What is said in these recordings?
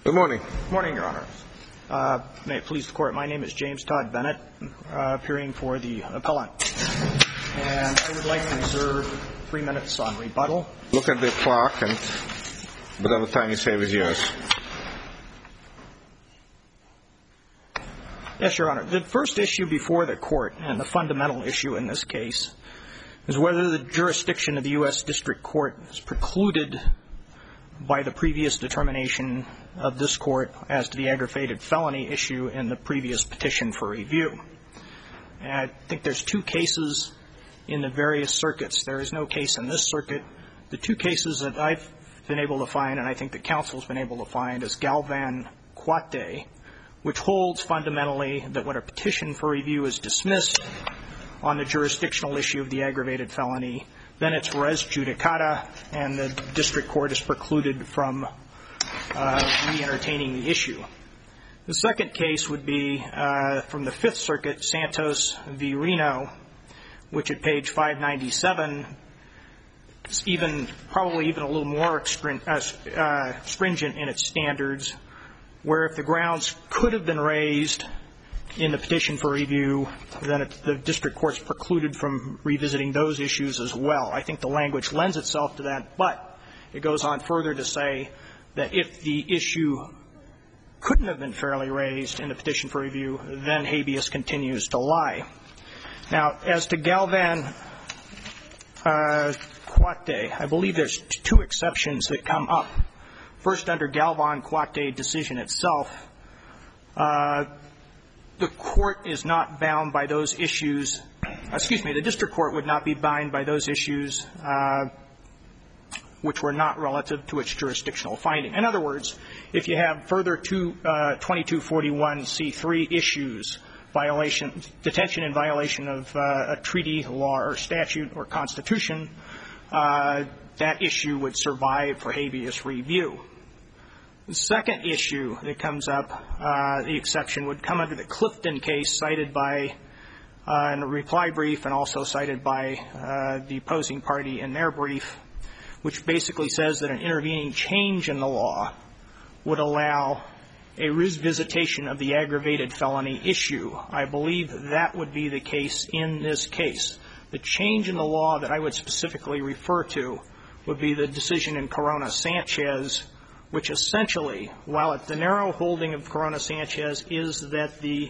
Good morning. Good morning, Your Honor. May it please the Court, my name is James Todd Bennett, appearing for the appellant. And I would like to reserve 3 minutes on rebuttal. Look at the clock, and whatever time you save is yours. Yes, Your Honor. The first issue before the Court, and the fundamental issue in this case, is whether the jurisdiction of the U.S. District Court is precluded by the previous determination of this Court as to the aggravated felony issue in the previous petition for review. And I think there's two cases in the various circuits. There is no case in this circuit. The two cases that I've been able to find, and I think the Council's been able to find, is Galvan-Cuate, which holds fundamentally that when a petition for review is dismissed on the jurisdictional issue of the aggravated felony, then it's res judicata, and the district court is precluded from re-entertaining the issue. The second case would be from the Fifth Circuit, Santos v. Reno, which at page 597 is probably even a little more stringent in its standards, where if the grounds could have been raised in the petition for review, then the district court's precluded from revisiting those issues as well. I think the language lends itself to that, but it goes on further to say that if the issue couldn't have been fairly raised in the petition for review, then habeas continues to lie. Now, as to Galvan-Cuate, I believe there's two exceptions that come up. First, under Galvan-Cuate decision itself, the court is not bound by those issues. The district court would not be bound by those issues which were not relative to its jurisdictional finding. In other words, if you have further 2241C3 issues, detention in violation of a treaty, law, or statute or constitution, that issue would survive for habeas review. The second issue that comes up, the exception, would come under the Clifton case cited by in a reply brief and also cited by the opposing party in their brief, which basically says that an intervening change in the law would allow a revisitation of the aggravated felony issue. I believe that would be the case in this case. The change in the law that I would specifically refer to would be the decision in Corona-Sanchez, which essentially, while the narrow holding of Corona-Sanchez is that the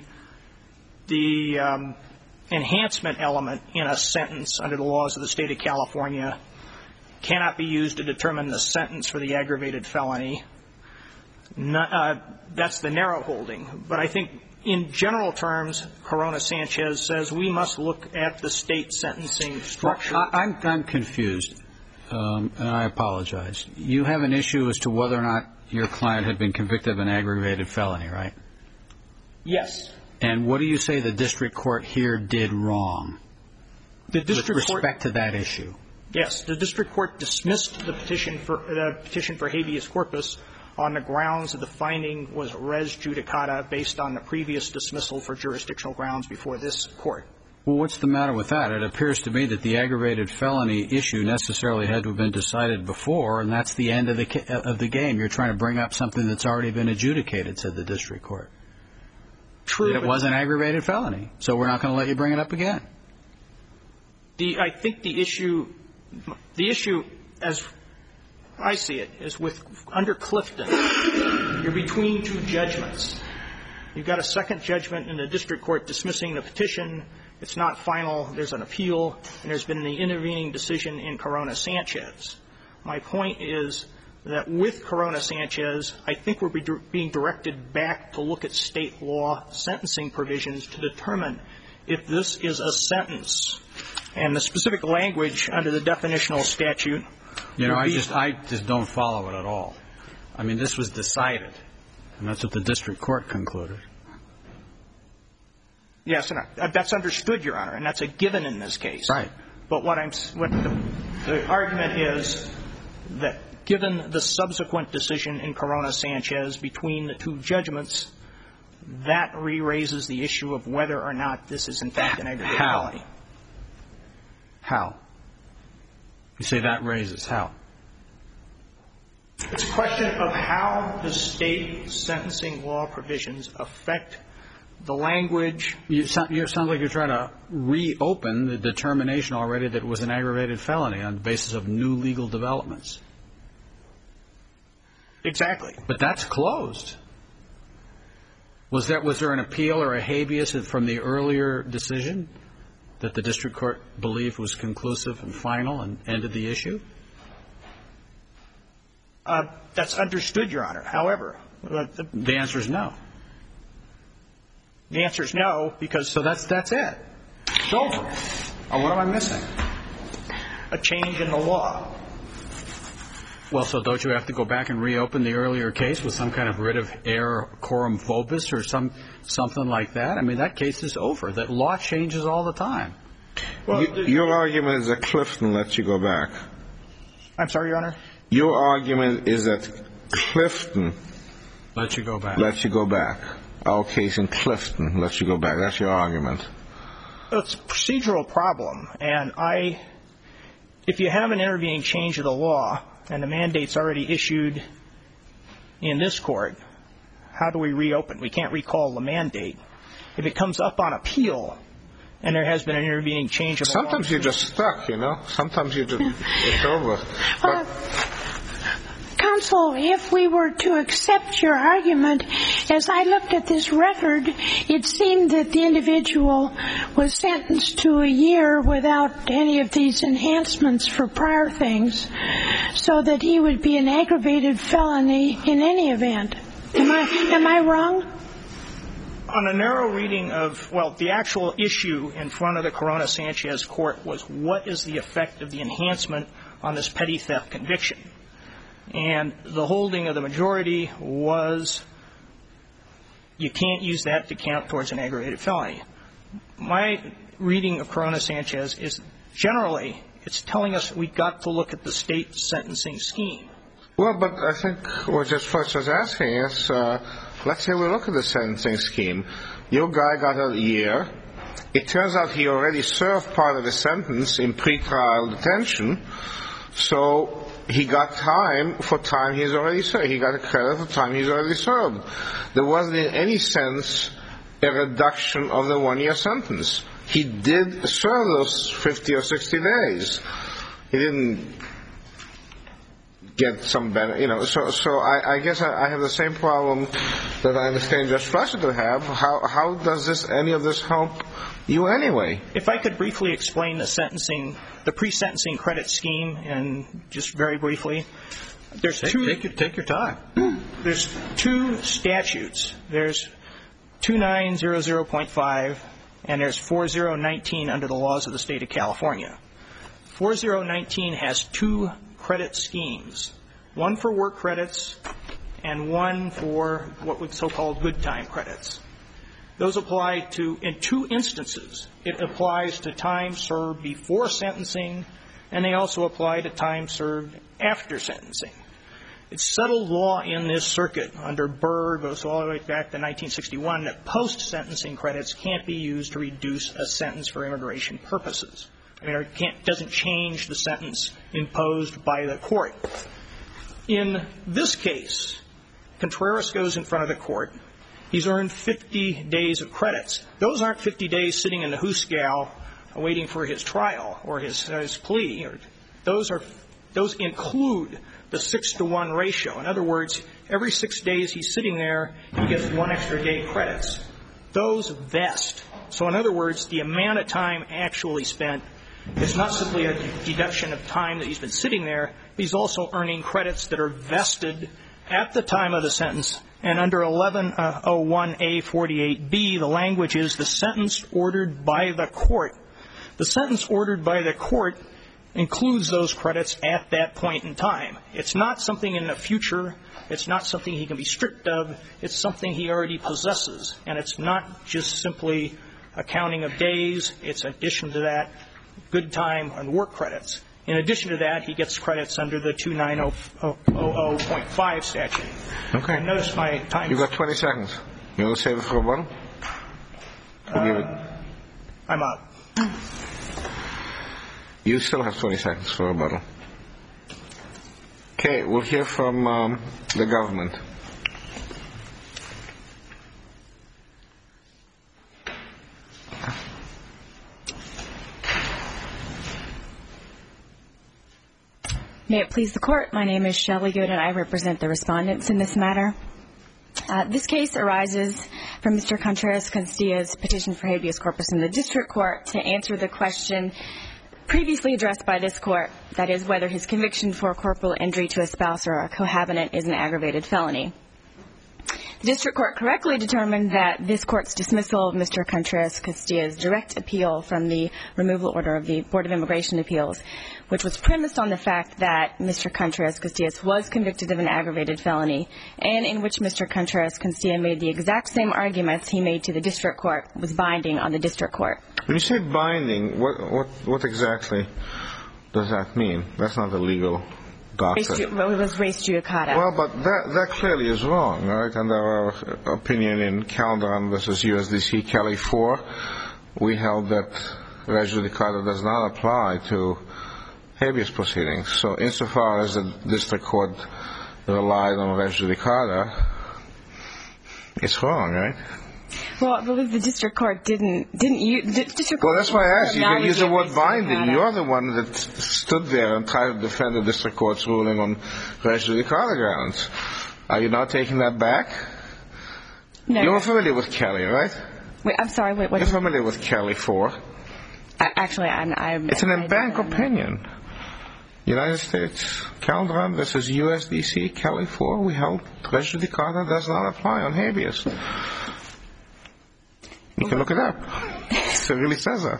enhancement element in a sentence under the laws of the state of California cannot be used to determine the sentence for the aggravated felony. That's the narrow holding. But I think in general terms, Corona-Sanchez says we must look at the state sentencing structure. Well, I'm confused, and I apologize. You have an issue as to whether or not your client had been convicted of an aggravated felony, right? Yes. And what do you say the district court here did wrong with respect to that issue? Yes. The district court dismissed the petition for habeas corpus on the grounds that the finding was res judicata based on the previous dismissal for jurisdictional grounds before this court. Well, what's the matter with that? It appears to me that the aggravated felony issue necessarily had to have been decided before, and that's the end of the game. You're trying to bring up something that's already been adjudicated, said the district court. True. That it was an aggravated felony, so we're not going to let you bring it up again. I think the issue, as I see it, is under Clifton, you're between two judgments. You've got a second judgment in the district court dismissing the petition. It's not final. There's an appeal, and there's been the intervening decision in Corona-Sanchez. My point is that with Corona-Sanchez, I think we're being directed back to look at state law sentencing provisions to determine if this is a sentence. And the specific language under the definitional statute. You know, I just don't follow it at all. I mean, this was decided, and that's what the district court concluded. Yes, and that's understood, Your Honor, and that's a given in this case. Right. But what the argument is that given the subsequent decision in Corona-Sanchez between the two judgments, that re-raises the issue of whether or not this is in fact an aggravated felony. How? You say that raises how? It's a question of how the state sentencing law provisions affect the language. You sound like you're trying to reopen the determination already that it was an aggravated felony on the basis of new legal developments. Exactly. But that's closed. Was there an appeal or a habeas from the earlier decision that the district court believed was conclusive and final and ended the issue? That's understood, Your Honor. However, the answer is no. The answer is no, because so that's it. It's over. Oh, what am I missing? A change in the law. Well, so don't you have to go back and reopen the earlier case with some kind of writ of error coram vobis or something like that? I mean, that case is over. That law changes all the time. Well, your argument is that Clifton lets you go back. I'm sorry, Your Honor? Your argument is that Clifton lets you go back. Lets you go back. Our case in Clifton lets you go back. That's your argument. It's a procedural problem, and if you have an intervening change of the law and the mandate's already issued in this court, how do we reopen? We can't recall the mandate. If it comes up on appeal and there has been an intervening change of the law. Sometimes you're just stuck, you know. Sometimes it's over. Counsel, if we were to accept your argument, as I looked at this record, it seemed that the individual was sentenced to a year without any of these enhancements for prior things, so that he would be an aggravated felony in any event. Am I wrong? On a narrow reading of, the actual issue in front of the Corona-Sanchez court was what is the effect of the enhancement on this petty theft conviction. And the holding of the majority was you can't use that to count towards an aggravated felony. My reading of Corona-Sanchez is generally it's telling us we've got to look at the state sentencing scheme. Well, but I think what Judge Fletch was asking is, let's say we look at the sentencing scheme. Your guy got a year. It turns out he already served part of the sentence in pretrial detention, so he got time for time he's already served. He got a credit for time he's already served. There wasn't in any sense a reduction of the 1-year sentence. He did serve those 50 or 60 days. He didn't get some benefit, you know. So I guess I have the same problem that I understand Judge Fletcher to have. How does any of this help you anyway? If I could briefly explain the pre-sentencing credit scheme, and just very briefly, there's take your time. There's two statutes. There's 2900.5 and there's 4019 under the laws of the state of California. 4019 has two credit schemes, one for work credits and one for what would so-called good time credits. Those apply to, in two instances, it applies to time served before sentencing, and they also apply to time served after sentencing. It's settled law in this circuit under Burr, goes all the way back to 1961, that post-sentencing credits can't be used to reduce a sentence for immigration purposes. I mean, it doesn't change the sentence imposed by the court. In this case, Contreras goes in front of the court. He's earned 50 days of credits. Those aren't 50 days sitting in the hoosgow waiting for his trial or his plea. Those include the 6-to-1 ratio. In other words, every 6 days he's sitting there, he gets 1 extra day credits. Those vest. So in other words, the amount of time actually spent is not simply a deduction of time that he's been sitting there. He's also earning credits that are vested at the time of the sentence. And under 1101A48B, the language is the sentence ordered by the court. The sentence ordered by the court includes those credits at that point in time. It's not something in the future. It's not something he can be stripped of. It's something he already possesses. And it's not just simply a counting of days. It's in addition to that, good time and work credits. In addition to that, he gets credits under the 2900.5 statute. Okay. And notice my time. You've got 20 seconds. You want to save it for a while? I'm up. You still have 20 seconds for rebuttal. Okay, we'll hear from the government. May it please the Court, my name is Shelley Good and I represent the respondents in this matter. This case arises from Mr. Contreras-Castilla's petition for habeas corpus in the district court to answer the question previously addressed by this court, that is, whether his conviction for corporal injury to a spouse or a cohabitant is an aggravated felony. The district court correctly determined that this court's dismissal of Mr. Contreras-Castilla's direct appeal from the removal order of the Board of Immigration Appeals, which was premised on the fact that Mr. Contreras-Castilla was convicted of an aggravated felony, and in which Mr. Contreras-Castilla made the exact same arguments he made to the district court, was binding on the district court. When you say binding, what exactly does that mean? That's not a legal doctrine. Well, it was res judicata. Well, but that clearly is wrong, right? Under our opinion in Calderon versus USDC Kelly 4, we held that res judicata does not apply to habeas proceedings. So insofar as the district court relied on res judicata, it's wrong, right? Well, I believe the district court didn't use... Well, that's why I asked. You can use the word binding. You're the one that stood there and tried to defend the district court's ruling on res judicata grounds. Are you not taking that back? No. You're familiar with Kelly, right? Wait, I'm sorry, what? You're familiar with Kelly 4? Actually, I'm... It's an en-banc opinion. United States, Calderon versus USDC Kelly 4, we held res judicata does not apply on habeas. You can look it up. It really says that.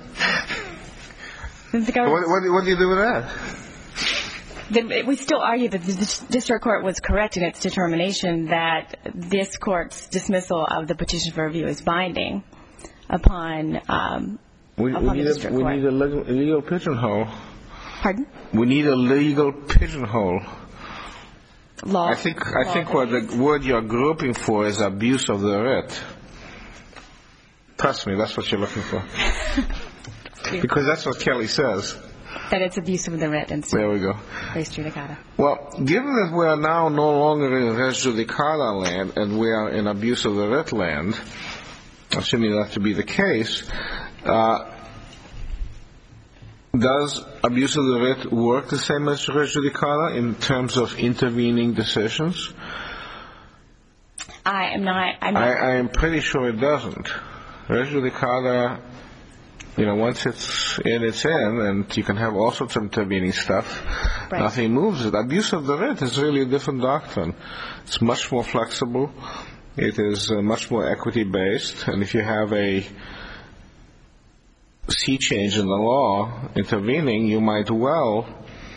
What do you do with that? We still argue that the district court was correct in its determination that this court's dismissal of the petition for review is binding upon the district court. We need a legal pigeonhole. Pardon? We need a legal pigeonhole. Law. I think what the word you're groping for is abuse of the writ. Trust me, that's what you're looking for. Because that's what Kelly says. That it's abuse of the writ instead. There we go. Res judicata. Well, given that we are now no longer in res judicata land and we are in abuse of the writ land, assuming that to be the case, does abuse of the writ work the same as res judicata in terms of intervening decisions? I am pretty sure it doesn't. Res judicata, once it's in, and you can have all sorts of intervening stuff. Right. Nothing moves it. Abuse of the writ is really a different doctrine. It's much more flexible. It is much more equity-based. And if you have a sea change in the law intervening, you might well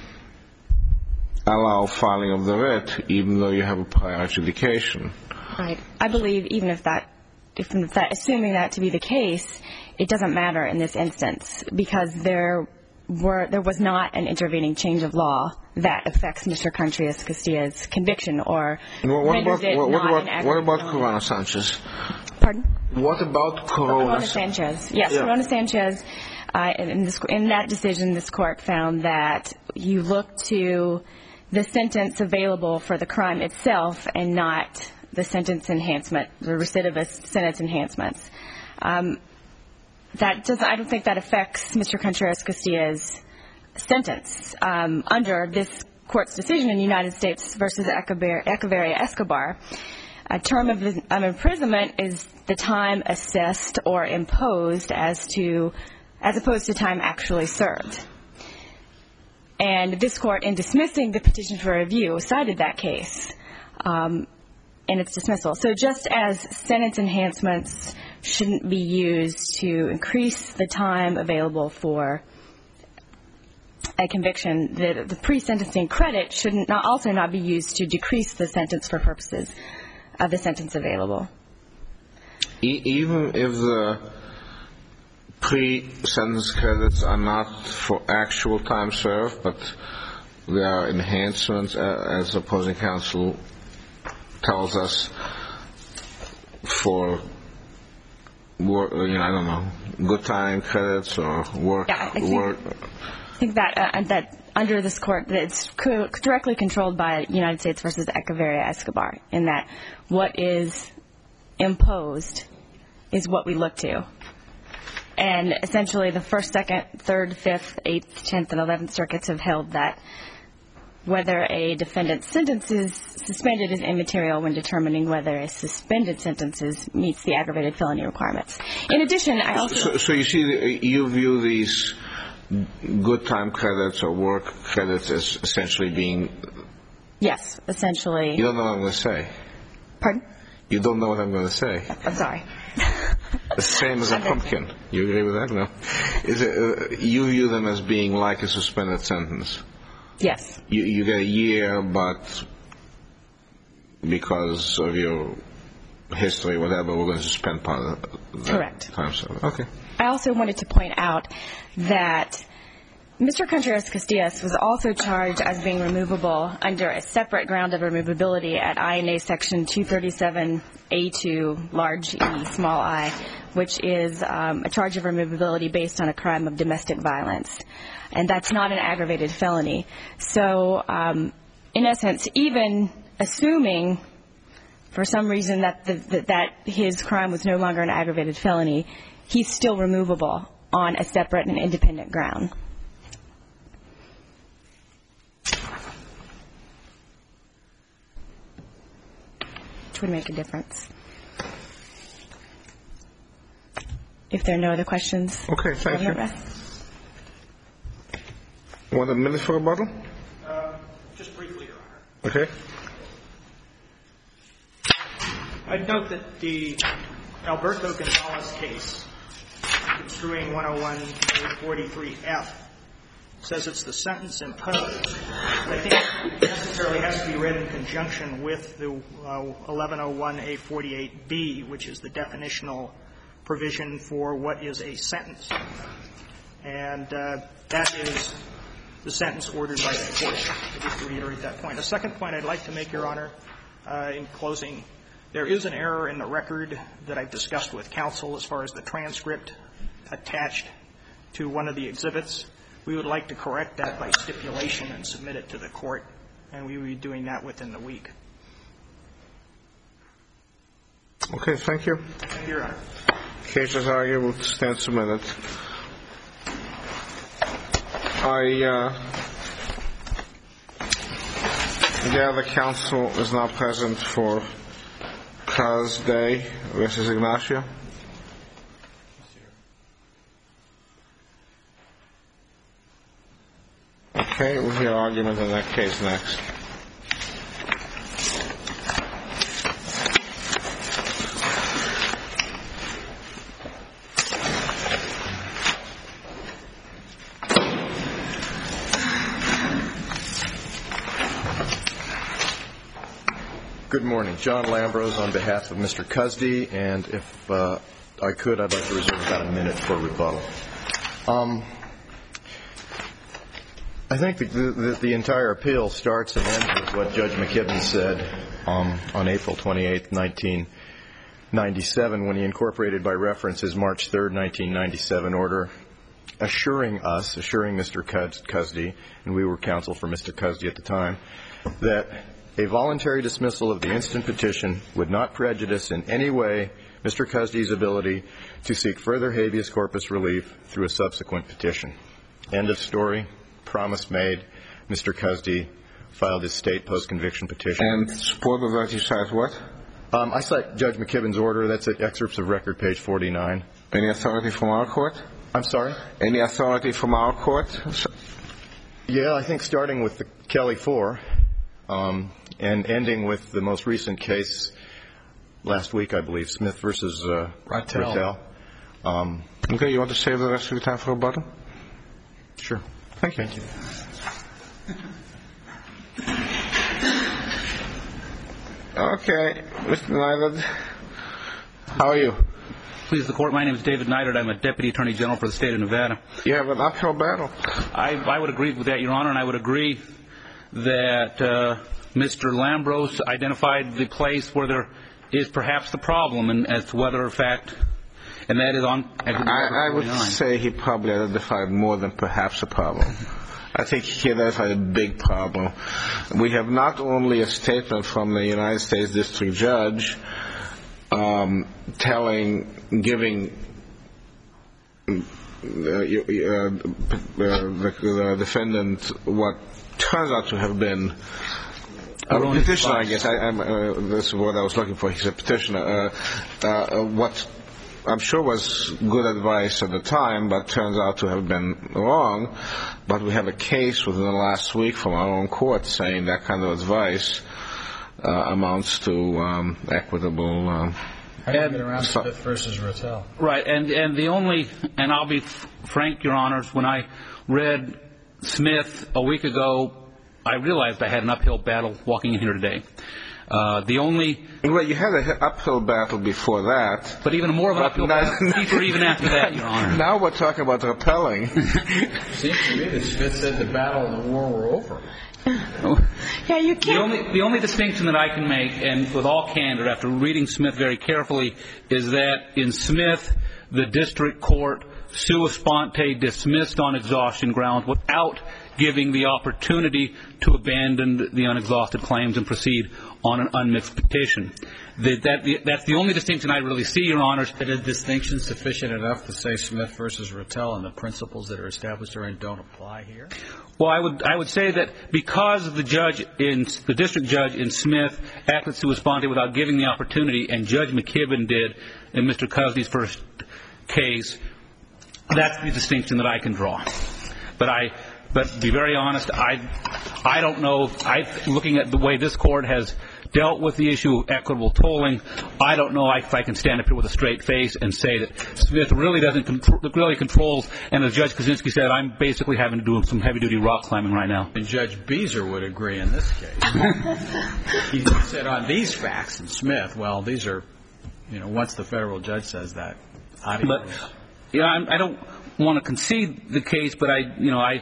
allow filing of the writ, even though you have a prior adjudication. Right. I believe even assuming that to be the case, it doesn't matter in this instance because there was not an intervening change of law that affects Mr. Contreras-Castilla's conviction or renders it not an aggravated felony. What about Corona-Sanchez? Pardon? What about Corona-Sanchez? Yes, yeah. Corona-Sanchez. In that decision, this court found that you look to the sentence available for the crime itself and not the sentence enhancement, the recidivist sentence enhancements. I don't think that affects Mr. Contreras-Castilla's sentence. Under this court's decision in United States versus Echeverria-Escobar, a term of imprisonment is the time assessed or imposed as opposed to time actually served. And this court, in dismissing the petition for review, cited that case in its dismissal. So just as sentence enhancements shouldn't be used to increase the time available for a conviction, the pre-sentencing credit should also not be used to decrease the sentence for purposes of the sentence available. Even if the pre-sentence credits are not for actual time served, but they are enhancements, as opposing counsel tells us, for work, I don't know, good time credits or work. Yeah, I think that under this court, that it's directly controlled by United States versus Echeverria Escobar, in that what is imposed is what we look to. And essentially the 1st, 2nd, 3rd, 5th, 8th, 10th, and 11th circuits have held that whether a defendant's sentence is suspended is immaterial when determining whether a suspended sentence meets the aggravated felony requirements. In addition, I also... So you see, you view these good time credits or work credits as essentially being... Yes, essentially. You don't know what I'm going to say. Pardon? You don't know what I'm going to say. I'm sorry. The same as a pumpkin. You agree with that? No? You view them as being like a suspended sentence. Yes. You get a year, but because of your history, whatever, we're going to suspend part of that Correct. time. So, okay. I also wanted to point out that Mr. Contreras-Castillas was also charged as being removable under a separate ground of removability at INA Section 237A2, large E, small I, which is a charge of removability based on a crime of domestic violence. And that's not an aggravated felony. So, in essence, even assuming for some reason that his crime was no longer an aggravated felony, he's still removable on a separate and independent ground. Which would make a difference. If there are no other questions. Okay, thank you. Want a minute for rebuttal? Just briefly, Your Honor. Okay. I'd note that the Alberto Gonzalez case, construing 101-43F, says it's the sentence imposed. I think it necessarily has to be read in conjunction with the 1101A48B, which is the definitional provision for what is a sentence. And that is the sentence ordered by the court, just to reiterate that point. A second point I'd like to make, Your Honor, in closing, there is an error in the record that I've discussed with counsel as far as the transcript attached to one of the exhibits. We would like to correct that by stipulation and submit it to the court, and we will be doing that within the week. Okay, thank you. Thank you, Your Honor. Case is argued. We'll stand submitted. I gather counsel is now present for Cuz Day versus Ignacio. Okay, we'll hear argument in that case next. Good morning. John Lambrose on behalf of Mr. Cusdy, and if I could, I'd like to reserve about a minute for rebuttal. I think the entire appeal starts and ends with what Judge McKibben said on April 28, 1997, when he incorporated by reference his March 3, 1997 order assuring Mr. Cusdy, and we were counsel for Mr. Cusdy at the time, that a voluntary dismissal of the instant petition would not prejudice in any way Mr. Cusdy's ability to seek further habeas corpus relief through a subsequent petition. End of story. Promise made. Mr. Cusdy filed his state post-conviction petition. And support of that, you cite what? I cite Judge McKibben's order. That's at excerpts of record, page 49. Any authority from our court? I'm sorry? Any authority from our court? Yeah, I think starting with the Kelly 4 and ending with the most recent case last week, I believe, Smith versus Rattel. Okay, you want to save the rest of your time for rebuttal? Sure. Thank you. Okay, Mr. Neidert, how are you? Please, the court. My name is David Neidert. I'm a Deputy Attorney General for the state of Nevada. You have an uphill battle. I would agree with that, Your Honor, and I would agree that Mr. Lambrose identified the place where there is perhaps the problem, and as to whether, in fact, and that is on. I would say he probably identified more than perhaps a problem. I think he identified a big problem. We have not only a statement from the United States District Judge giving the defendant what turns out to have been a petitioner, I guess. This is what I was looking for. He's a petitioner. What I'm sure was good advice at the time, but turns out to have been wrong. But we have a case within the last week from our own court saying that kind of advice amounts to equitable. Smith versus Rattel. Right, and the only, and I'll be frank, Your Honors, when I read Smith a week ago, I realized I had an uphill battle walking in here today. Well, you had an uphill battle before that. But even more of an uphill battle even after that, Your Honor. Now we're talking about repelling. Seems to me that Smith said the battle and the war were over. Yeah, you can't. The only distinction that I can make, and with all candor, after reading Smith very carefully, is that in Smith, the district court sua sponte dismissed on exhaustion grounds without giving the opportunity to abandon the unexhausted claims and proceed on an unmixed petition. That's the only distinction I really see, Your Honors. Is a distinction sufficient enough to say Smith versus Rattel and the principles that are established therein don't apply here? Well, I would say that because the district judge in Smith acted sua sponte without giving the opportunity, and Judge McKibben did in Mr. Cusney's first case, that's the distinction that I can draw. But to be very honest, I don't know. Looking at the way this court has dealt with the issue of equitable tolling, I don't know if I can stand up here with a straight face and say that Smith really controls. And as Judge Kaczynski said, I'm basically having to do some heavy-duty rock climbing right now. And Judge Beezer would agree in this case. He said on these facts in Smith, well, these are, once the federal judge says that, But I don't want to concede the case, but I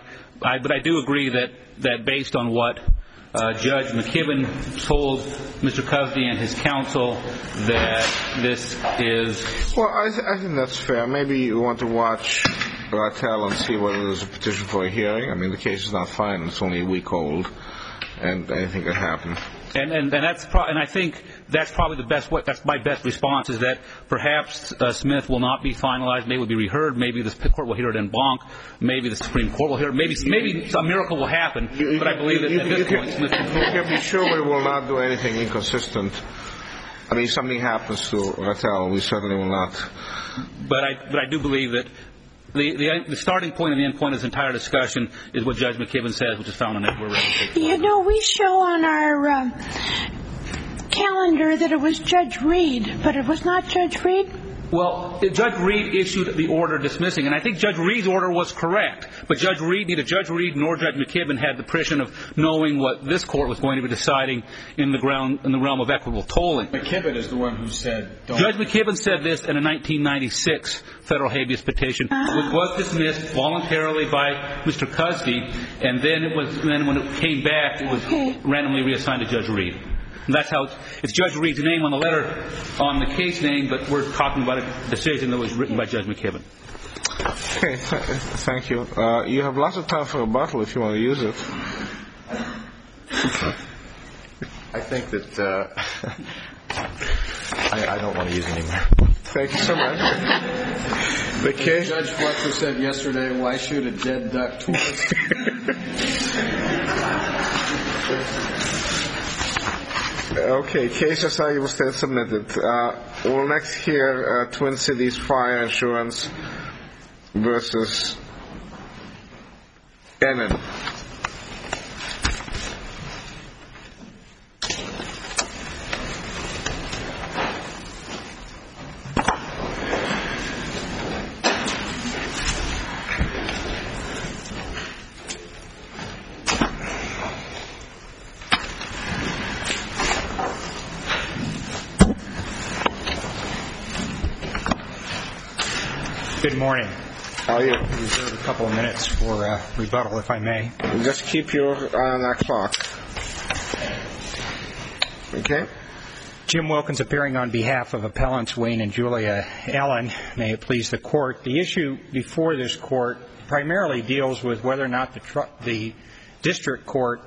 do agree that based on what Judge McKibben told Mr. Cusney and his counsel, that this is... Well, I think that's fair. Maybe you want to watch Rattel and see whether there's a petition for a hearing. I mean, the case is not final. It's only a week old, and anything could happen. And I think that's probably that's my best response, is that perhaps Smith will not be finalized. Maybe it will be reheard. Maybe the court will hear it en banc. Maybe the Supreme Court will hear it. Maybe some miracle will happen. But I believe that at this point, Smith can... You can be sure we will not do anything inconsistent. I mean, if something happens to Rattel, we certainly will not. But I do believe that the starting point and the end point of this entire discussion is what Judge McKibben says, which is found on that. We show on our calendar that it was Judge Reed, but it was not Judge Reed? Well, Judge Reed issued the order dismissing, and I think Judge Reed's order was correct. But neither Judge Reed nor Judge McKibben had the precision of knowing what this court was going to be deciding in the realm of equitable tolling. McKibben is the one who said... Judge McKibben said this in a 1996 federal habeas petition, which was dismissed voluntarily by Mr. Cusney, and then when it came back, it was randomly reassigned to Judge Reed. And that's how it's Judge Reed's name on the letter, on the case name, but we're talking about a decision that was written by Judge McKibben. Okay, thank you. You have lots of time for rebuttal if you want to use it. I think that I don't want to use it anymore. Thank you so much. The case. Judge Fletcher said yesterday, why shoot a dead duck twice? Okay, case as I was still submitted. We'll next hear Twin Cities Fire Insurance versus Ennin. Good morning. How are you? I'll reserve a couple of minutes for rebuttal, if I may. Just keep your eye on that clock. Okay. Jim Wilkins, appearing on behalf of appellants Wayne and Julia Ellen. May it please the court. The issue before this court primarily deals with whether or not the district court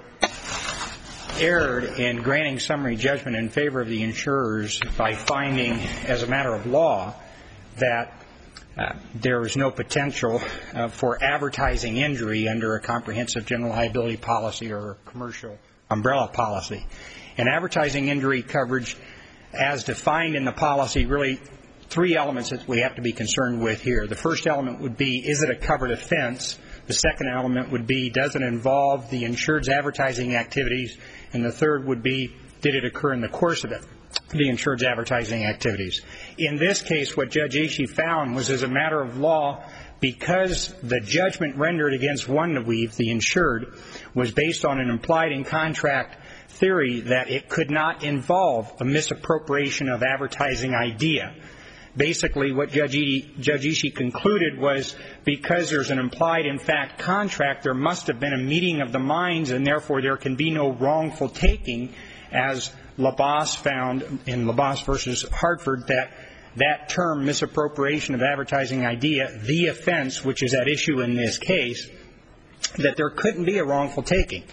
erred in granting summary judgment in favor of the insurers by finding, as a matter of law, that there is no potential for advertising injury under a comprehensive general liability policy or a commercial umbrella policy. And advertising injury coverage, as defined in the policy, really three elements that we have to be concerned with here. The first element would be, is it a covered offense? The second element would be, does it involve the insured's advertising activities? And the third would be, did it occur in the course of it, the insured's advertising activities? In this case, what Judge Ishii found was, as a matter of law, because the judgment rendered against One-Weave, the insured, was based on an implied in contract theory that it could not involve a misappropriation of advertising idea. Basically, what Judge Ishii concluded was, because there's an implied in fact contract, there must have been a meeting of the minds, and therefore there can be no wrongful taking, as LaBasse found in LaBasse versus Hartford, that term, misappropriation of advertising idea, the offense, which is at issue in this case, that there couldn't be a wrongful taking.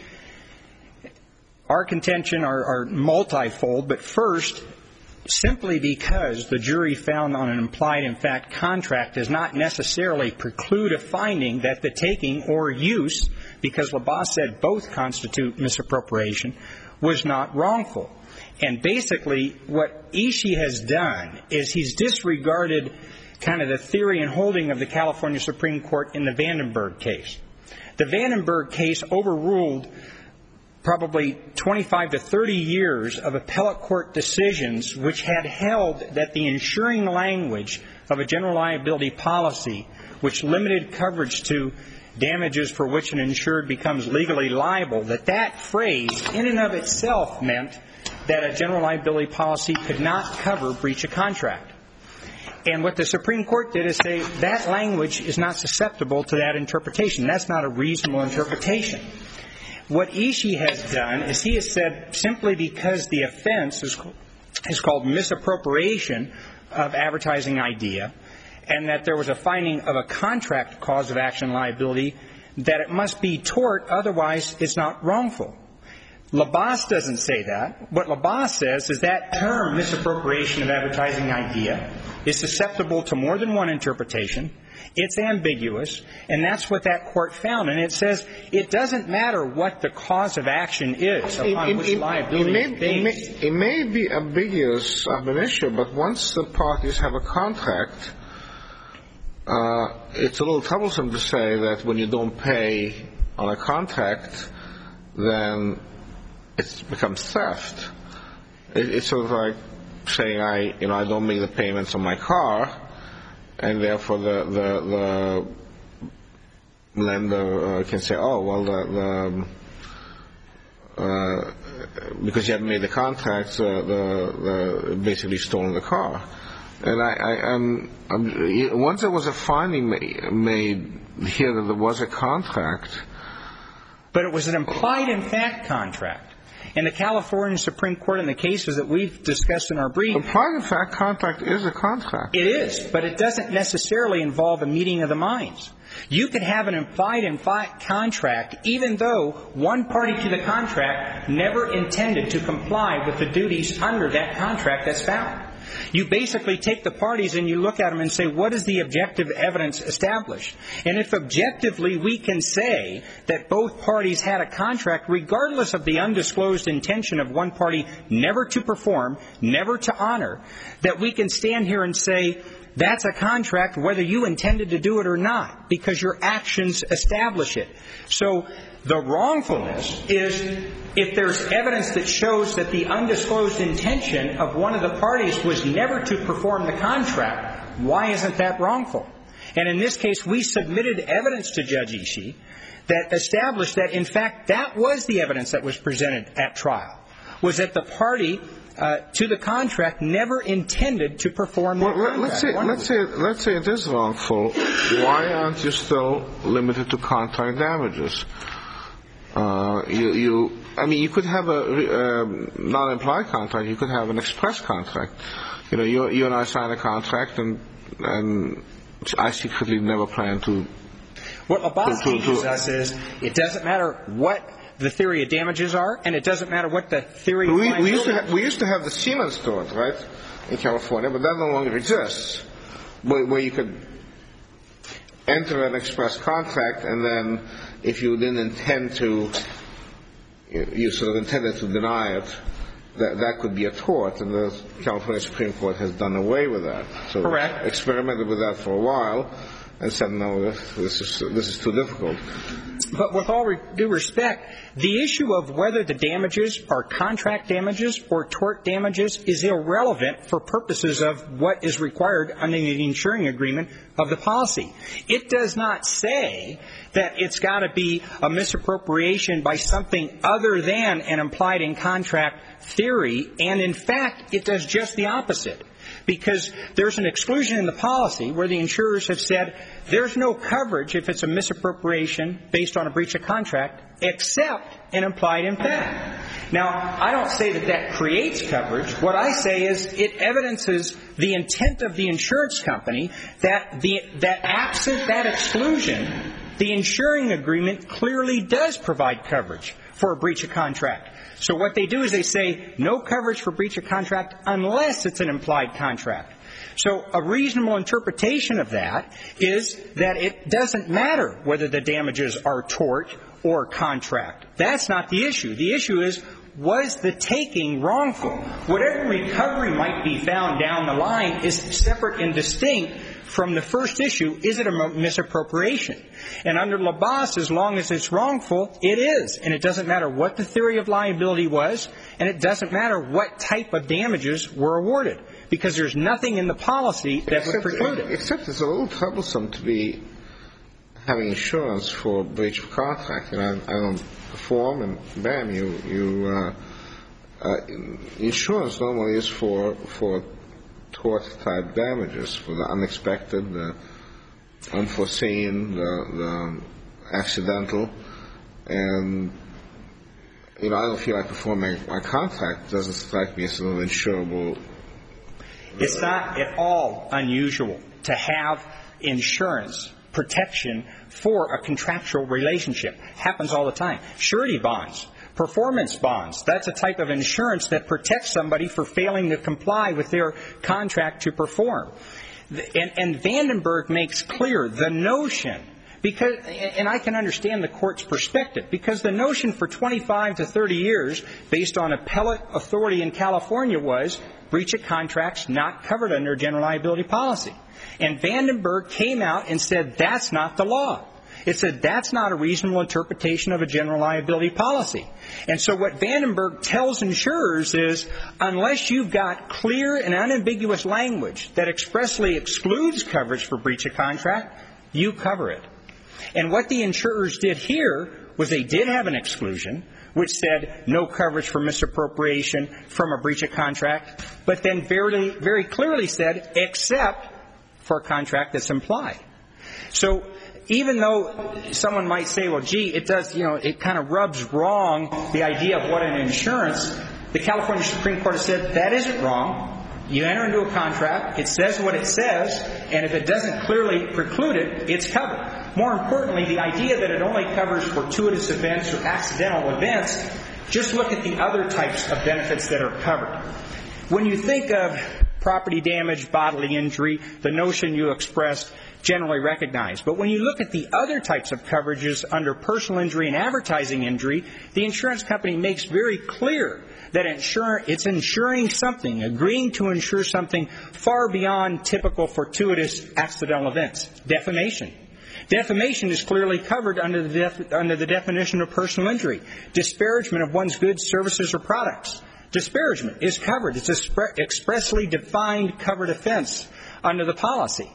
Our contention are multifold, but first, simply because the jury found on an implied in fact contract does not necessarily preclude a finding that the taking or use, because LaBasse said both constitute misappropriation, was not wrongful. And basically, what Ishii has done is he's disregarded kind of the theory and holding of the California Supreme Court in the Vandenberg case. The Vandenberg case overruled probably 25 to 30 years of appellate court decisions which had held that the insuring language of a general liability policy, which limited coverage to damages for which an insured becomes legally liable, that phrase in and of itself meant that a general liability policy could not cover breach of contract. And what the Supreme Court did is say that language is not susceptible to that interpretation. That's not a reasonable interpretation. What Ishii has done is he has said, simply because the offense is called misappropriation of advertising idea, and that there was a finding of a contract cause of action liability, that it must be tort, otherwise it's not wrongful. LaBasse doesn't say that. What LaBasse says is that term, misappropriation of advertising idea, is susceptible to more than one interpretation. It's ambiguous, and that's what that court found. And it says it doesn't matter what the cause of action is upon which liability is based. It may be ambiguous of an issue, but once the parties have a contract, it's a little troublesome to say that when you don't pay on a contract, then it becomes theft. It's sort of like saying I don't make the payments on my car, and therefore the lender can say, oh well, because you haven't made the contract, basically stolen the car. And once there was a finding made here that there was a contract, but it was an implied in fact contract. And the California Supreme Court, in the cases that we've discussed in our brief, implied in fact contract is a contract. It is, but it doesn't necessarily involve a meeting of the minds. You could have an implied in fact contract even though one party to the contract never intended to comply with the duties under that contract that's found. You basically take the parties and you look at them and say, what is the objective evidence established? And if objectively we can say that both parties had a contract, regardless of the undisclosed intention of one party never to perform, never to honor, that we can stand here and say, that's a contract whether you intended to do it or not, because your actions establish it. So the wrongfulness is if there's evidence that shows that the undisclosed intention of one of the parties was never to perform the contract, why isn't that wrongful? And in this case, we submitted evidence to Judge Ishii that established that, in fact, that was the evidence that was presented at trial, was that the party to the contract never intended to perform the contract. Let's say it is wrongful. Why aren't you still limited to contract damages? You could have a non-implied contract. You could have an express contract. You and I signed a contract, and I secretly never planned to What Labas teaches us is it doesn't matter what the theory of damages are, and it doesn't matter what the theory of liability. We used to have the Siemens tort, right, in California, but that no longer exists, where you could enter an express contract, and then if you didn't intend to, you sort of intended to deny it, that could be a tort, and the California Supreme Court has done away with that. So correct. Experimented with that for a while and said, no, this is too difficult. But with all due respect, the issue of whether the damages are contract damages or tort damages is irrelevant for purposes of what is required under the insuring agreement of the policy. It does not say that it's got to be a misappropriation by something other than an implied in contract theory, and in fact, it does just the opposite. Because there's an exclusion in the policy where the insurers have said there's no coverage if it's a misappropriation based on a breach of contract except an implied in fact. Now, I don't say that that creates coverage. What I say is it evidences the intent of the insurance company that absent that exclusion, the insuring agreement clearly does provide coverage for a breach of contract. So what they do is they say no coverage for breach of contract unless it's an implied contract. So a reasonable interpretation of that is that it doesn't matter whether the damages are tort or contract. That's not the issue. The issue is, was the taking wrongful? Whatever recovery might be found down the line is separate and distinct from the first issue. Is it a misappropriation? And under Labas, as long as it's wrongful, it is. And it doesn't matter what the theory of liability was, and it doesn't matter what type of damages were awarded, because there's nothing in the policy that would preclude it. Except it's a little troublesome to be having insurance for breach of contract. I don't perform, and bam, insurance normally is for tort-type damages, for the unexpected, the unforeseen, the accidental. And, I don't feel like performing my contract doesn't strike me as an insurable. It's not at all unusual to have insurance protection for a contractual relationship. Happens all the time. Surety bonds, performance bonds, that's a type of insurance that protects somebody for failing to comply with their contract to perform. And Vandenberg makes clear the notion, because, and I can understand the court's perspective, because the notion for 25 to 30 years, based on appellate authority in California, was breach of contracts not covered under general liability policy. And Vandenberg came out and said that's not the law. It said that's not a reasonable interpretation of a general liability policy. And so what Vandenberg tells insurers is, unless you've got clear and unambiguous language that expressly excludes coverage for breach of contract, you cover it. And what the insurers did here was they did have an exclusion, which said no coverage for misappropriation from a breach of contract, but then very, very clearly said except for a contract that's implied. So even though someone might say, well, gee, it does, it kind of rubs wrong the idea of what an insurance, the California Supreme Court has said that isn't wrong. You enter into a contract, it says what it says, and if it doesn't clearly preclude it, it's covered. More importantly, the idea that it only covers fortuitous events or accidental events, just look at the other types of benefits that are covered. When you think of property damage, bodily injury, the notion you expressed, generally recognized. But when you look at the other types of coverages under personal injury and advertising injury, the insurance company makes very clear that it's insuring something, agreeing to insure something far beyond typical fortuitous accidental events. Defamation. Defamation is clearly covered under the definition of personal injury. Disparagement of one's goods, services, or products. Disparagement is covered. It's expressly defined covered offense under the policy.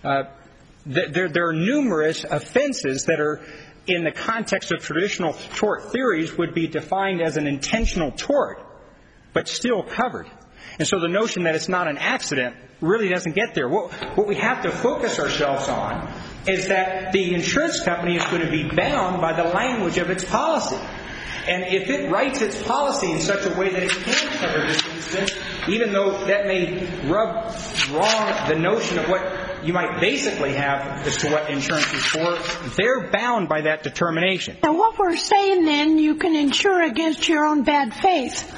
There are numerous offenses that are, in the context of traditional tort theories, would be defined as an intentional tort, but still covered. And so the notion that it's not an accident really doesn't get there. What we have to focus ourselves on is that the insurance company is going to be bound by the language of its policy. And if it writes its policy in such a way that it can cover this instance, even though that may rub wrong the notion of what you might basically have as to what insurance is for, they're bound by that determination. Now, what we're saying then, you can insure against your own bad faith.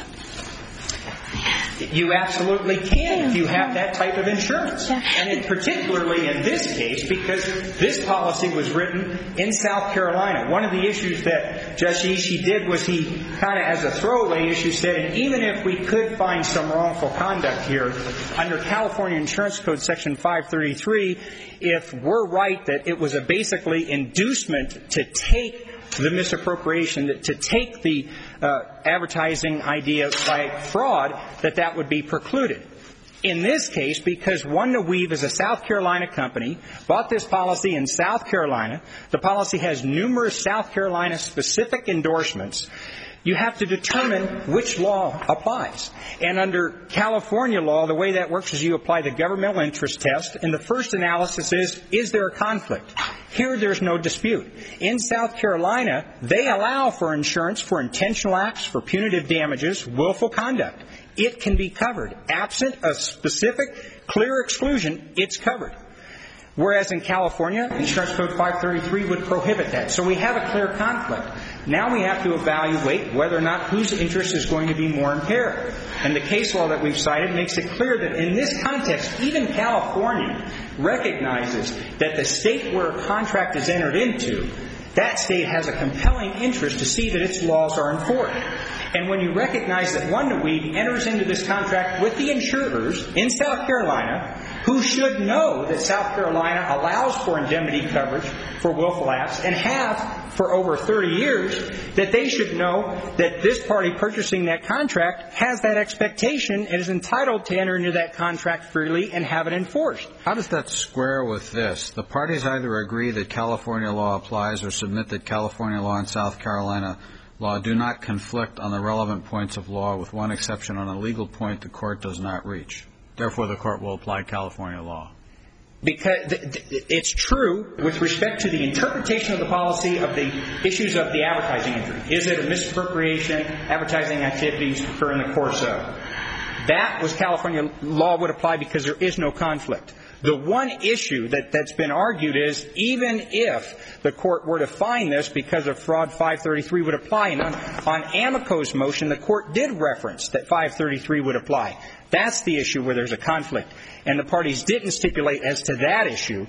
You absolutely can if you have that type of insurance. And particularly in this case, because this policy was written in South Carolina. One of the issues that Judge Ishii did was he kind of, as a throwaway issue, said, and even if we could find some wrongful conduct here, under California Insurance Code Section 533, if we're right that it was a basically inducement to take the misappropriation, to take the advertising idea by fraud, that would be precluded. In this case, because Wanda Weave is a South Carolina company, bought this policy in South Carolina, the policy has numerous South Carolina specific endorsements, you have to determine which law applies. And under California law, the way that works is you apply the governmental interest test, and the first analysis is there a conflict? Here, there's no dispute. In South Carolina, they allow for insurance for intentional acts, for punitive damages, willful conduct. It can be covered. Absent a specific, clear exclusion, it's covered. Whereas in California, Insurance Code 533 would prohibit that. So we have a clear conflict. Now we have to evaluate whether or not whose interest is going to be more impaired. And the case law that we've cited makes it clear that in this context, even California recognizes that the state where a contract is entered into, that state has a compelling interest to see that its laws are enforced. And when you recognize that Wanda Weave enters into this contract with the insurers in South Carolina, who should know that South Carolina allows for indemnity coverage for willful acts and have for over 30 years, that they should know that this party purchasing that contract has that expectation and is entitled to enter into that contract freely and have it enforced. How does that square with this? The parties either agree that California law applies or submit that California law and South Carolina law do not conflict on the relevant points of law, with one exception on a legal point the court does not reach. Therefore, the court will apply California law. Because it's true with respect to the interpretation of the policy of the issues of the advertising injury. Is it a misappropriation, advertising activities occur in the course of? That was California law would apply because there is no conflict. The one issue that's been argued is even if the court were to find this because of fraud, 533 would apply. And on Amico's motion, the court did reference that 533 would apply. That's the issue where there's a conflict. And the parties didn't stipulate as to that issue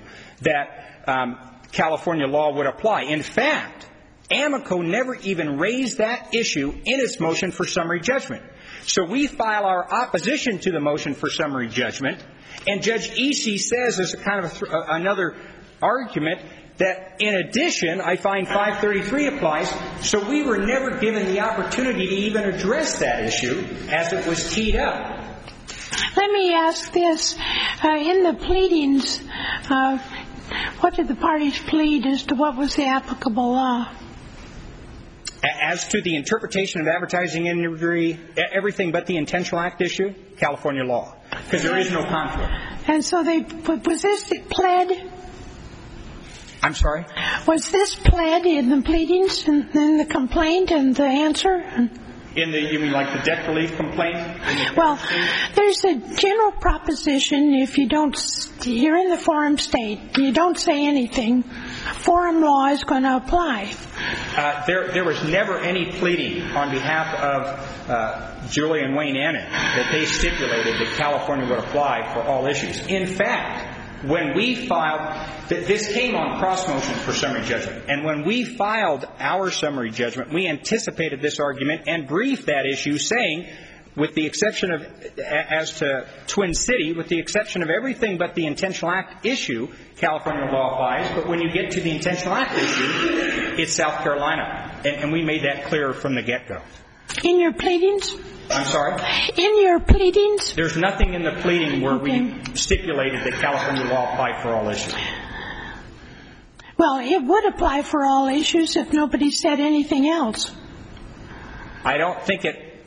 that California law would apply. In fact, Amico never even raised that issue in its motion for summary judgment. So we file our opposition to the motion for summary judgment, and Judge Ishii says as a kind of another argument that in addition, I find 533 applies, so we were never given the opportunity to even address that issue as it was teed up. Let me ask this. In the pleadings, what did the parties plead as to what was the applicable law? As to the interpretation of advertising injury, everything but the intentional act issue, California law, because there is no conflict. And so was this pled? I'm sorry? Was this pled in the pleadings and in the complaint and the answer? You mean like the debt relief complaint? Well, there's a general proposition if you're in the forum state, you don't say anything, forum law is going to apply. There was never any pleading on behalf of Julie and Wayne Annan that they stipulated that California would apply for all issues. In fact, when we filed, this came on cross motion for summary judgment, and when we filed our summary judgment, we anticipated this argument and briefed that issue saying, with the exception of, as to Twin City, with the exception of everything but the intentional act issue, California law applies, but when you get to the intentional act issue, it's South Carolina. And we made that clear from the get-go. In your pleadings? I'm sorry? In your pleadings? There's nothing in the pleading where we stipulated that California law applied for all issues. Well, it would apply for all issues if nobody said anything else. I don't think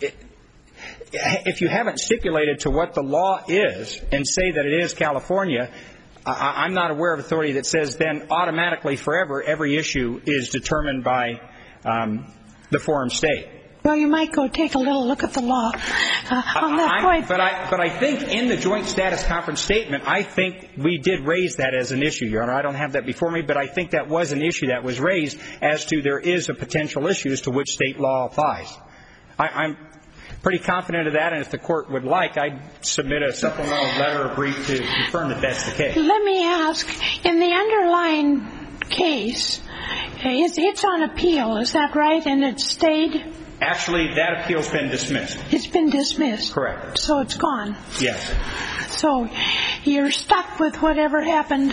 if you haven't stipulated to what the law is and say that it is California, I'm not aware of authority that says then automatically forever every issue is determined by the forum state. Well, you might go take a little look at the law on that point. But I think in the joint status conference statement, I think we did raise that as an issue, Your Honor. I don't have that before me, but I think that was an issue that was raised as to there is a potential issue as to which state law applies. I'm pretty confident of that, and if the court would like, I'd submit a supplemental letter or brief to confirm that that's the case. Let me ask, in the underlying case, it's on appeal, is that right? And it stayed? Actually, that appeal's been dismissed. It's been dismissed? Correct. So it's gone? Yes. So you're stuck with whatever happened?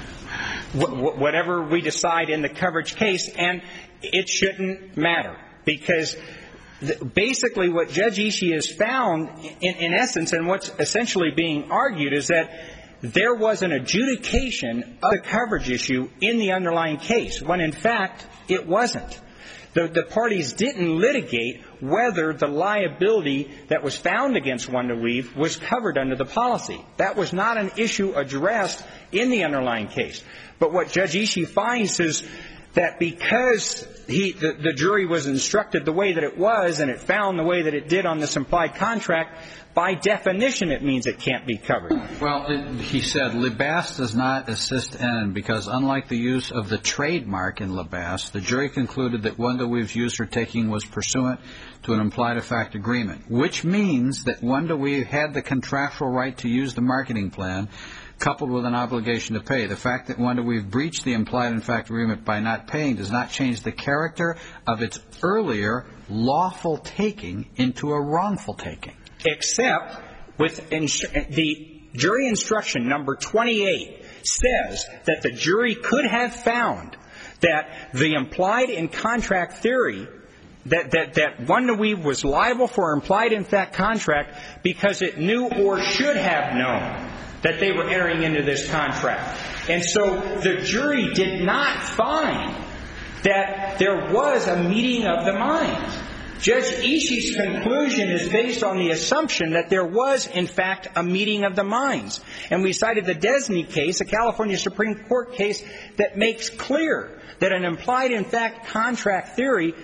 Whatever we decide in the coverage case, and it shouldn't matter, because basically what Judge Ishii has found, in essence, and what's essentially being argued, is that there was an adjudication of the coverage issue in the underlying case, when in fact it wasn't. The parties didn't litigate whether the liability that was found against Wanda Weave was covered under the policy. That was not an issue addressed in the underlying case. But what Judge Ishii finds is that because the jury was instructed the way that it was, and it found the way that it did on this implied contract, by definition it means it can't be covered. Well, he said Libasse does not assist N because unlike the use of the trademark in Libasse, the jury concluded that Wanda Weave's use or taking was pursuant to an implied effect agreement, which means that Wanda Weave had the contractual right to use the marketing plan coupled with an obligation to pay. The fact that Wanda Weave breached the implied in fact agreement by not paying does not change the character of its earlier lawful taking into a wrongful taking. Except with the jury instruction number 28 says that the jury could have found that the implied in contract theory, that Wanda Weave was liable for implied in fact contract because it knew or should have known that they were entering into this contract. And so the jury did not find that there was a meeting of the minds. Judge Ishii's conclusion is based on the assumption that there was, in fact, a meeting of the minds. And we cited the Desney case, a California Supreme Court case, that makes clear that an implied in fact contract theory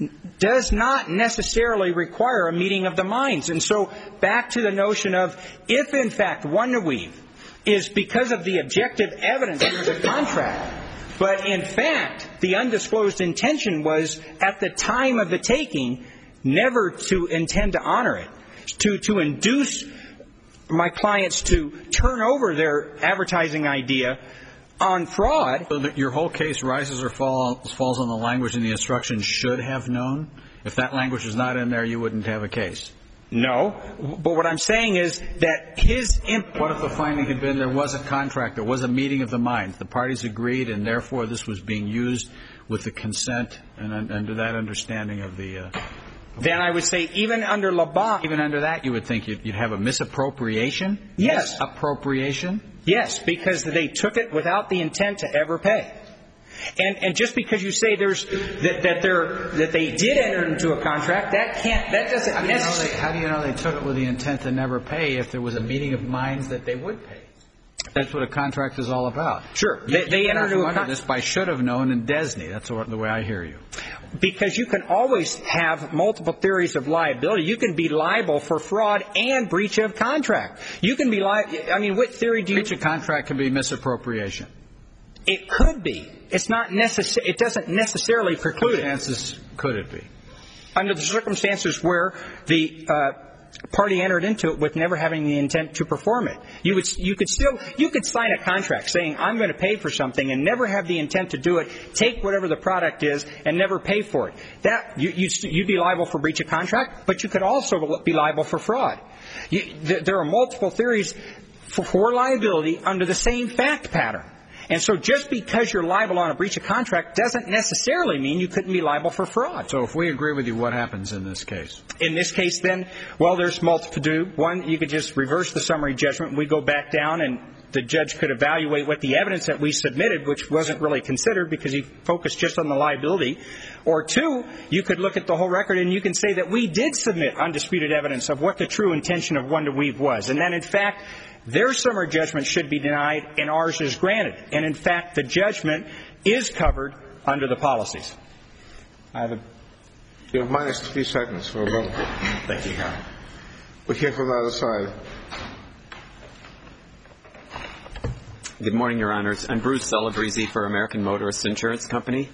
does not necessarily require a meeting of the minds. And so back to the notion of if, in fact, Wanda Weave is because of the objective evidence there was a contract, but in fact the undisclosed intention was at the time of the taking never to intend to honor it, to induce my clients to turn over their advertising idea on fraud. So that your whole case rises or falls on the language in the instruction should have known? If that language is not in there, you wouldn't have a case. No, but what I'm saying is that his What if the finding had been there was a contract, there was a meeting of the minds, the parties agreed, and therefore this was being used with the consent and under that understanding of the... Then I would say even under Laban... Even under that you would think you'd have a misappropriation? Yes. Misappropriation? Yes, because they took it without the intent to ever pay. And just because you say that they did enter into a contract, that doesn't necessarily... How do you know they took it with the intent to never pay if there was a meeting of minds that they would pay? That's what a contract is all about. Sure. They entered into a contract. This by should have known in Desney. That's the way I hear you. Because you can always have multiple theories of liability. You can be liable for fraud and breach of contract. You can be what theory do you... Breach of contract can be misappropriation. It could be. It's not necessary. It doesn't necessarily preclude it. Circumstances could it be? Under the circumstances where the party entered into it with never having the intent to perform it, you could sign a contract saying I'm going to pay for something and never have the intent to do it. Take whatever the product is and never pay for it. That you'd be liable for breach of contract, but you could also be liable for fraud. There are multiple theories for liability under the same fact pattern. And so just because you're liable on a breach of contract doesn't necessarily mean you couldn't be liable for fraud. So if we agree with you, what happens in this case? In this case, then, well, there's multiple to do. One, you could just reverse the summary judgment. We go back down and the judge could evaluate what the evidence that we submitted, which wasn't really considered because he focused just on the liability. Or two, you could look at the whole record and you can say that we did submit undisputed evidence of what the true intention of Wanda Weave was. And then, in fact, their summary judgment should be denied and ours is granted. And, in fact, the judgment is covered under the policies. I have You have minus 3 seconds for a vote. Thank you, Your Honor. We'll hear from the other side. Good morning, Your Honors. I'm Bruce Celebrezzi for American Motorist Insurance Company.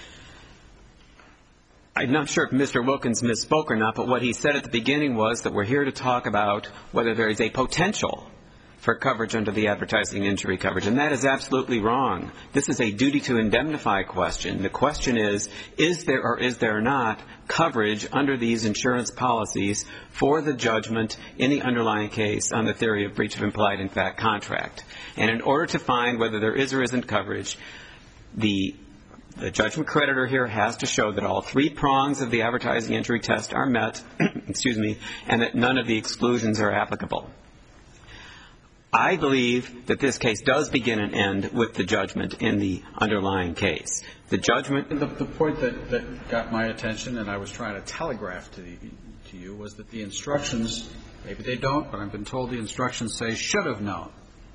I'm not sure if Mr. Wilkins misspoke or not, but what he said at the beginning was that we're here to talk about whether there is a potential for coverage under the advertising injury coverage, and that is absolutely wrong. This is a duty to indemnify question. The question is there or is there not coverage under these insurance policies for the judgment in the underlying case on the theory of breach of implied in fact contract. And in order to find whether there is or isn't coverage, the judgment creditor here has to show that all 3 prongs of the advertising injury test are met, and that none of the exclusions are applicable. I believe that this case does begin and end with the judgment in the underlying case. The judgment... The point that got my attention, and I was trying to telegraph to you, was that the instructions, maybe they don't, but I've been told the instructions say should have known.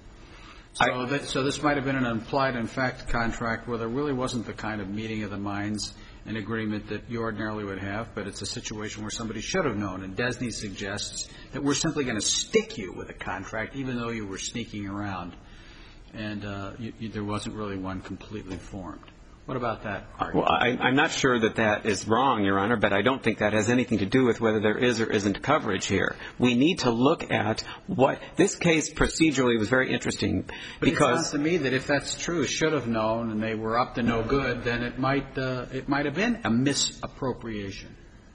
So this might have been an implied in fact contract where there really wasn't the kind of meeting of the minds and agreement that you ordinarily would have, but it's a situation where somebody should have known. And Desney suggests that we're simply going to stick you with a contract even though you were sneaking around and there wasn't really one completely formed. What about that argument? Well, I'm not sure that that is wrong, Your Honor, but I don't think that has anything to do with whether there is or isn't coverage here. We need to look at what this case procedurally was very interesting because... But it sounds to me that if that's true, should have known, and they were up to no good, then it might have been a misappropriation.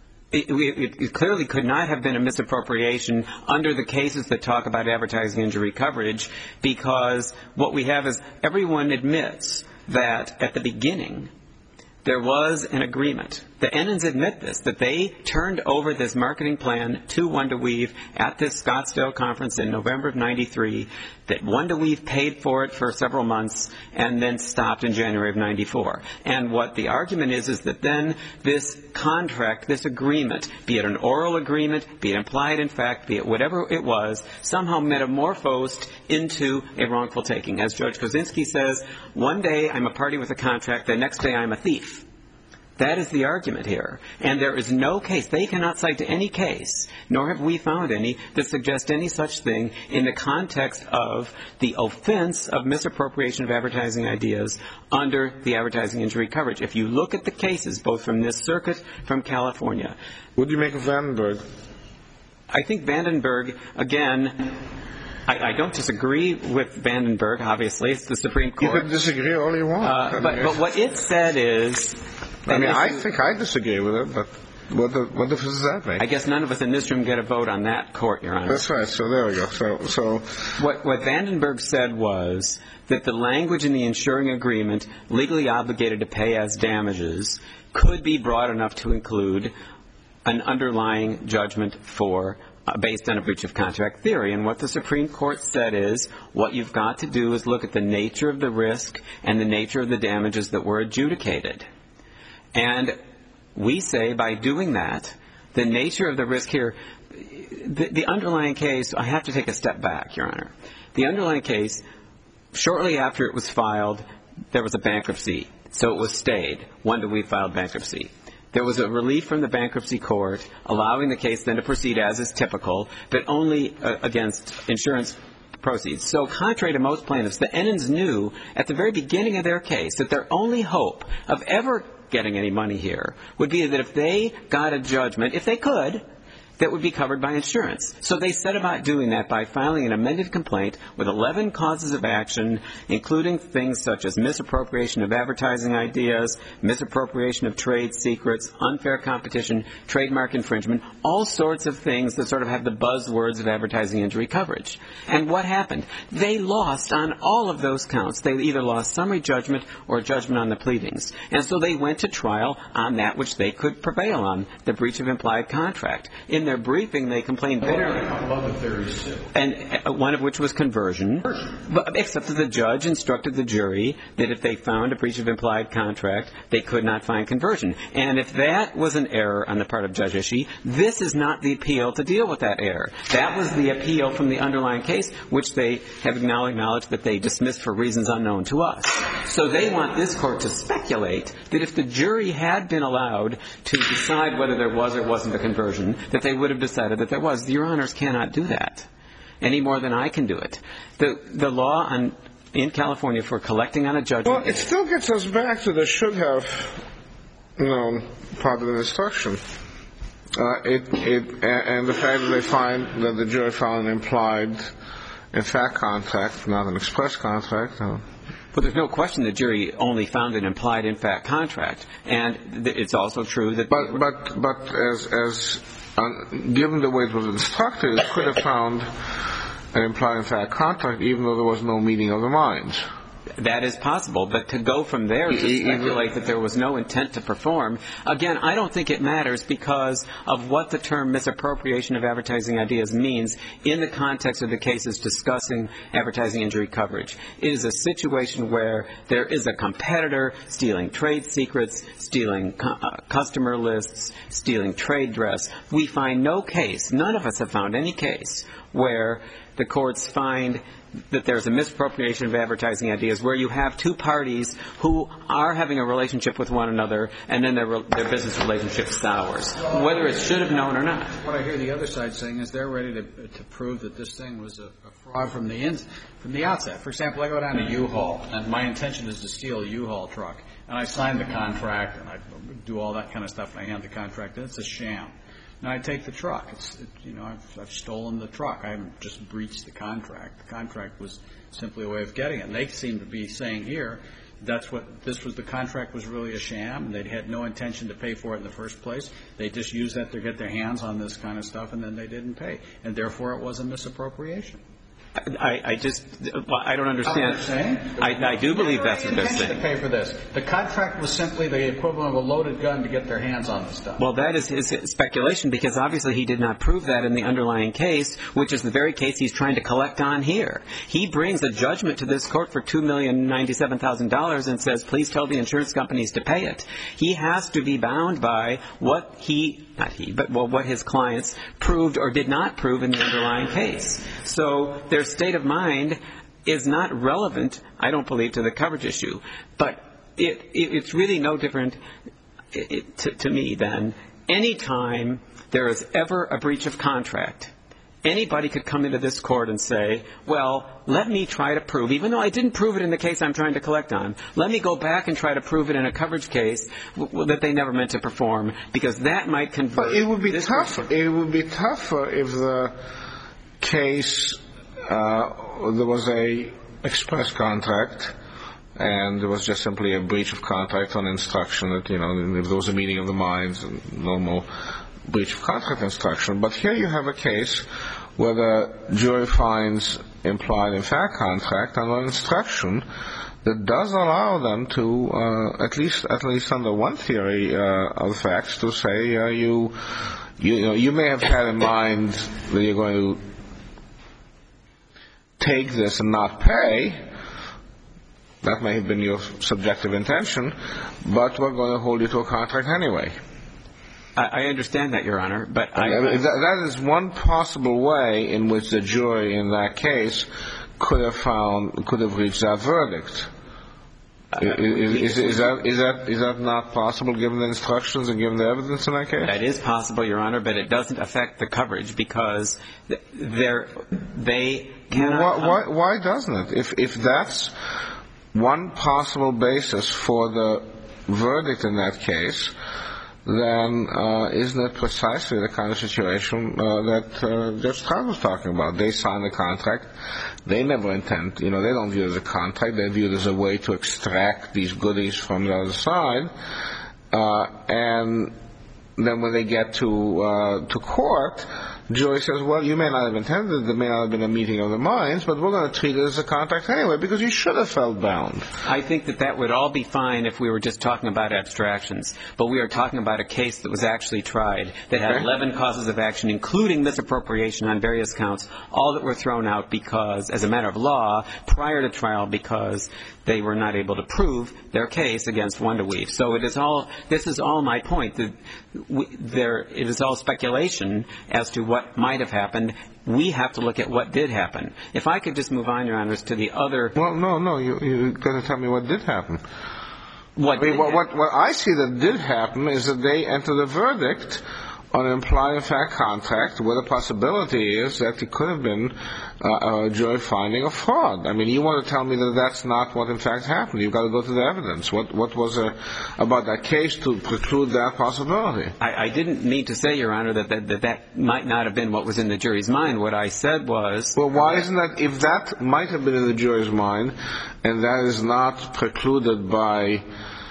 It clearly could not have been a misappropriation under the cases that talk about advertising injury coverage because what we have is everyone admits that at the beginning there was an agreement. The Ennons admit this, that they turned over this marketing plan to Wanda Weave at this Scottsdale conference in November of 93, that Wanda Weave paid for it for several months and then stopped in January of 94. And what the argument is that then this contract, this agreement, be it an oral agreement, be it implied in fact, be it whatever it was, somehow metamorphosed into a wrongful taking. As Judge Kosinski says, one day I'm a party with a contract, the next day I'm a thief. That is the argument here. And there is no case, they cannot cite to any case, nor have we found any, that suggest any such thing in the context of the offense of misappropriation of advertising ideas under the advertising injury coverage. If you look at the cases, both from this circuit, from California. What do you make of Vandenberg? I think Vandenberg, again... I don't disagree with Vandenberg, obviously. It's the Supreme Court. You can disagree all you want. But what it said is... I think I disagree with it, but what difference does that make? I guess none of us in this room get a vote on that court, Your Honor. That's right. So there we go. So what Vandenberg said was that the language in the insuring agreement, legally obligated to pay as damages, could be broad enough to include an underlying judgment for... based on a breach of contract theory. And what the Supreme Court said is what you've got to do is look at the nature of the risk and the nature of the damages that were adjudicated. And we say by doing that, the nature of the risk here, the underlying case, I have to take a step back, Your Honor. The underlying case, shortly after it was filed, there was a bankruptcy. So it was stayed. Wanda Weave filed bankruptcy. There was a relief from the bankruptcy court allowing the case then to proceed as is typical, but only against insurance proceeds. So contrary to most plaintiffs, the Ennons knew at the very beginning of their case that their only hope of ever getting any money here would be that if they got a judgment, if they could, that would be covered by insurance. So they set about doing that by filing an amended complaint with 11 causes of action, including things such as misappropriation of advertising ideas, misappropriation of trade secrets, unfair competition, trademark infringement, all sorts of things that sort of have the buzzwords of advertising injury coverage. And what happened? They lost on all of those counts. They either lost summary judgment or judgment on the pleadings. And so they went to trial on that which they could prevail on, the breach of implied contract. In in their briefing, they complained bitterly. And one of which was conversion, except that the judge instructed the jury that if they found a breach of implied contract, they could not find conversion. And if that was an error on the part of Judge Ishii, this is not the appeal to deal with that error. That was the appeal from the underlying case, which they have now acknowledged that they dismissed for reasons unknown to us. So they want this court to speculate that if the jury had been allowed to decide whether there was or wasn't a conversion, that they would have decided that there was. Your Honors cannot do that any more than I can do it. The law in California for collecting on a judgment... Well, it still gets us back to the should have known part of the instruction. And the fact that they find that the jury found an implied, in fact, contract, not an express contract. But there's no question the jury only found an implied, in fact, contract. And it's also true that... But as given the way it was instructed, it could have found an implied, in fact, contract, even though there was no meeting of the minds. That is possible, but to go from there to speculate that there was no intent to perform, again, I don't think it matters because of what the term misappropriation of advertising ideas means in the context of the cases discussing advertising injury coverage. It is a situation where there is a competitor stealing trade secrets, stealing customer lists, stealing trade dress. We find no case, none of us have found any case, where the courts find that there's a misappropriation of advertising ideas where you have two parties who are having a relationship with one another and then their business relationship sours, whether it should have known or not. What I hear the other side saying is they're ready to prove that this thing was a fraud from the outset. For example, I go down to U-Haul, and my intention is to steal a U-Haul truck, and I sign the contract, and I do all that kind of stuff, and I hand the contract, and it's a sham. And I take the truck. I've stolen the truck. I haven't just breached the contract. The contract was simply a way of getting it. And they seem to be saying here the contract was really a sham, and they had no intention to pay for it in the first place. They just used that to get their hands on this kind of stuff, and then they didn't pay. And therefore, it was a misappropriation. I don't understand. I do believe that's what they're saying. To pay for this. The contract was simply the equivalent of a loaded gun to get their hands on the stuff. Well, that is his speculation because obviously he did not prove that in the underlying case, which is the very case he's trying to collect on here. He brings a judgment to this court for $2,097,000 and says, please tell the insurance companies to pay it. He has to be bound by what what his clients proved or did not prove in the underlying case. So their state of mind is not relevant, I don't believe, to the coverage issue. But it's really no different to me than any time there is ever a breach of contract. Anybody could come into this court and say, well, let me try to prove, even though I didn't prove it in the case I'm trying to collect on, let me go back and try to prove it in a coverage case that they never meant to perform, because that might convert. But it would be tougher. It would be tougher if the case there was a express contract and there was just simply a breach of contract on instruction that, if there was a meeting of the minds and normal breach of contract instruction. But here you have a case where the jury finds implied in fact contract under instruction that does allow them to, at least under one theory of the facts, to say you may have had in mind that you're going to take this and not pay. That may have been your subjective intention, but we're going to hold you to a contract anyway. I understand that, Your Honor, but that is one possible way in which the jury in that case could have reached that verdict. Is that not possible given the instructions and given the evidence in that case? That is possible, Your Honor, but it doesn't affect the coverage because they cannot. Why doesn't it? If that's one possible basis for the verdict in that case, then isn't it precisely the kind of situation that Judge Strauss was talking about? They sign the contract. They never intend, they don't view it as a contract. They view it as a way to extract these goodies from the other side. And then when they get to court, jury says, well, you may not have intended, there may not have been a meeting of the minds, but we're going to treat it as a contract anyway because you should have felt bound. I think that would all be fine if we were just talking about abstractions. But we are talking about a case that was actually tried that had 11 causes of action, including misappropriation on various counts, all that were thrown out because, as a matter of law, prior to trial because they were not able to prove their case against WonderWeave. So this is all my point. It is all speculation as to what might have happened. We have to look at what did happen. If I could just move on, Your Honors, to the other... Well, no, you've got to tell me what did happen. What I see that did happen is that they entered a verdict on an implied in fact contract where the possibility is that it could have been a jury finding of fraud. I mean, you want to tell me that that's not what in fact happened. You've got to go to the evidence. What was about that case to preclude that possibility? I didn't mean to say, Your Honor, that might not have been what was in the jury's mind. What I said was... Well, why isn't that, if that might have been in the jury's mind and that is not precluded by...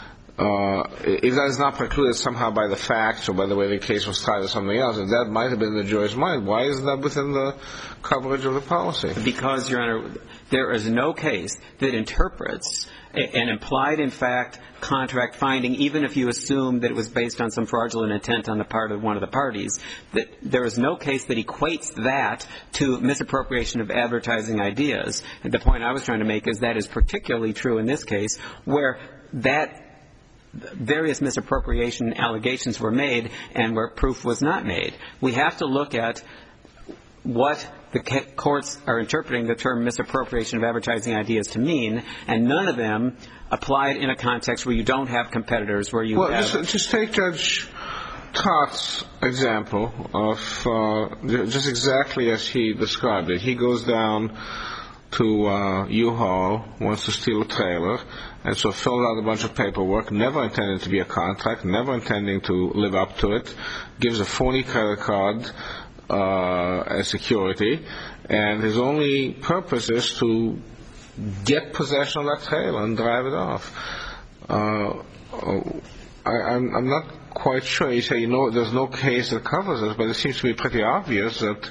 if that is not precluded somehow by the facts or by the way the case was tried or something else, if that might have been in the jury's mind, why isn't that within the coverage of the policy? Because, Your Honor, there is no case that interprets an implied in fact contract finding, even if you assume that it was based on some fraudulent intent on the part of one of the parties, that there is no case that equates that to misappropriation of advertising ideas. And the point I was trying to make is that is particularly true in this case, where that various misappropriation allegations were made and where proof was not made. We have to look at what the courts are interpreting the term misappropriation of advertising ideas to mean, and none of them applied in a context where you don't have competitors, where you have... Well, just take Judge Todd's example of just exactly as he described it. He goes down to U-Haul, wants to steal a trailer, and so filled out a bunch of paperwork, never intended to be a contract, never intending to live up to it, gives a phony credit card as security, and his only purpose is to get possession of that trailer and drive it off. I'm not quite sure. You say, there's no case that covers it, but it seems to be pretty obvious that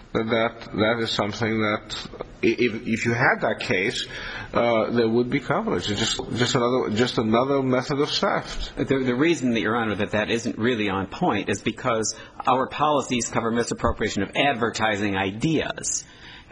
is something that if you had that case, there would be coverage. It's just another method of theft. The reason, Your Honor, that isn't really on point is because our policies cover misappropriation of advertising ideas.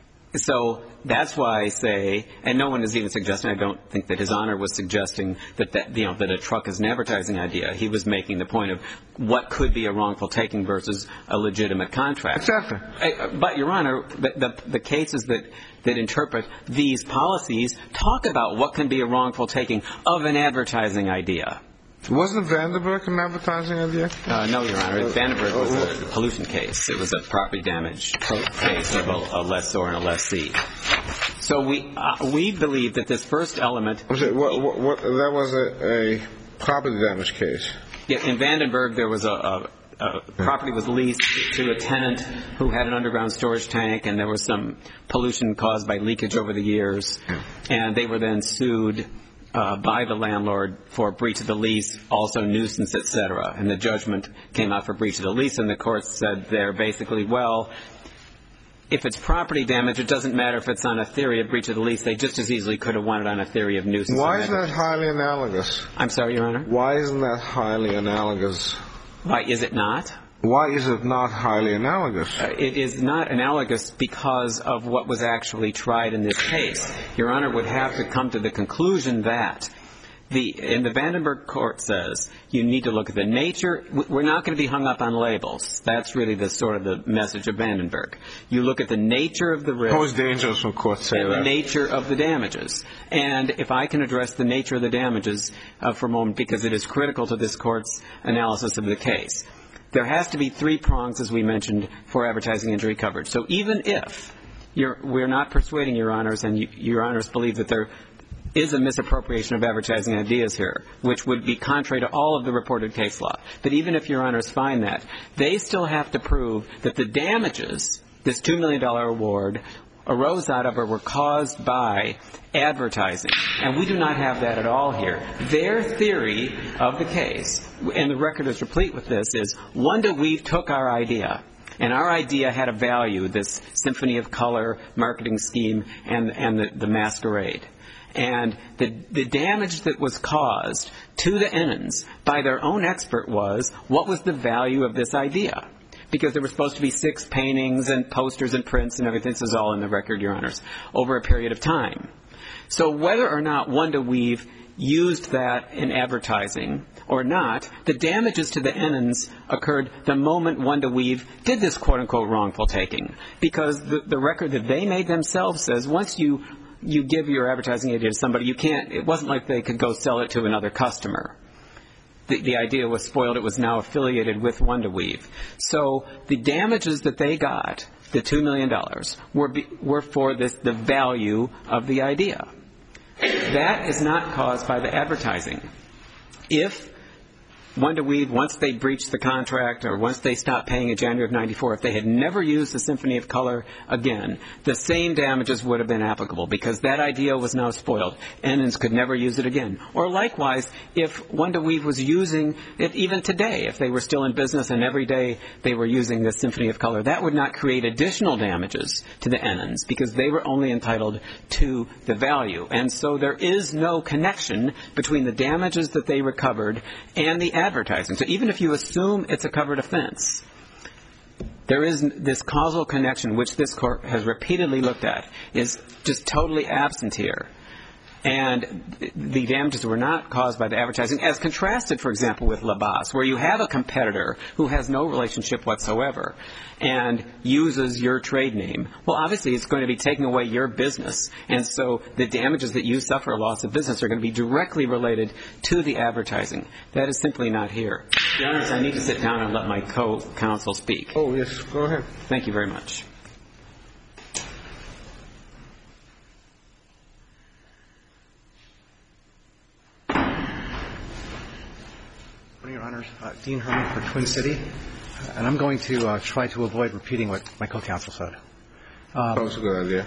So that's why I say, and no one is even suggesting, I don't think that His Honor was suggesting that a truck is an advertising idea. He was making the point of what could be a wrongful taking versus a legitimate contract. Exactly. But, Your Honor, the cases that interpret these policies talk about what can be a wrongful taking of an advertising idea. Wasn't Vandenberg an advertising idea? No, Your Honor. Vandenberg was a pollution case. It was a property damage case of a lessor and a lessee. So we believe that this first element... That was a property damage case? Yeah, in Vandenberg there was a property was leased to a tenant who had an underground storage tank, and there was some pollution caused by leakage over the years. And they were then sued by the landlord for breach of the lease, also nuisance, etc. And the judgment came out for breach of the lease, and the court said there basically, well, if it's property damage, it doesn't matter if it's on a theory of breach of the lease. They just as easily could have won it on a theory of nuisance. Why isn't that highly analogous? I'm sorry, Your Honor? Why isn't that highly analogous? Why is it not? Why is it not highly analogous? It is not analogous because of what was actually tried in this case. Your Honor would have to come to the conclusion that in the Vandenberg court says you need to look at the nature. We're not going to be hung up on labels. That's really the sort of the message of Vandenberg. You look at the nature of the risk. Always dangerous when courts say that. The nature of the damages. And if I can address the nature of the damages for a moment, because it is critical to this court's analysis of the case. There has to be three prongs, as we mentioned, for advertising injury coverage. So even if we're not persuading Your Honors, and Your Honors believe that there is a misappropriation of advertising ideas here, which would be contrary to all of the reported case law, but even if Your Honors find that, they still have to prove that the damages, this $2 million award, arose out of or were caused by advertising. And we do not have that at all here. Their theory of the case, and the record is replete with this, is WonderWeave took our idea. And our idea had a value, this symphony of color marketing scheme and the masquerade. And the damage that was caused to the Enens by their own expert was, what was the value of this idea? Because there were supposed to be 6 paintings and posters and prints and everything. This is all in the record, Your Honors, over a period of time. So whether or not Wanda Weave used that in advertising or not, the damages to the Enens occurred the moment Wanda Weave did this quote-unquote wrongful taking. Because the record that they made themselves says once you give your advertising idea to somebody, you can't, it wasn't like they could go sell it to another customer. The idea was spoiled. It was now affiliated with Wanda Weave. So the damages that they got, the $2 million, were for the value of the idea. That is not caused by the advertising. If Wanda Weave, once they breached the contract or once they stopped paying in January of 94, if they had never used the Symphony of Color again, the same damages would have been applicable because that idea was now spoiled. Enens could never use it again. Or likewise, if Wanda Weave was using it even today, if they were still in business and every day they were using the Symphony of Color, that would not create additional damages to the Enens because they were only entitled to the value. And so there is no connection between the damages that they recovered and the advertising. So even if you assume it's a covered offense, there is this causal connection, which this court has repeatedly looked at, is just totally absent here. And the damages were not caused by the advertising, as contrasted, for example, with Labas, where you have a competitor who has no relationship whatsoever and uses your trade name. Well, obviously, it's going to be taking away your business. And so the damages that you suffer, loss of business, are going to be directly related to the advertising. That is simply not here. Your Honors, I need to sit down and let my co-counsel speak. Oh, yes, go ahead. Thank you very much. Your Honors, Dean Herman for Twin City, and I'm going to try to avoid repeating what my co-counsel said. That was a good idea.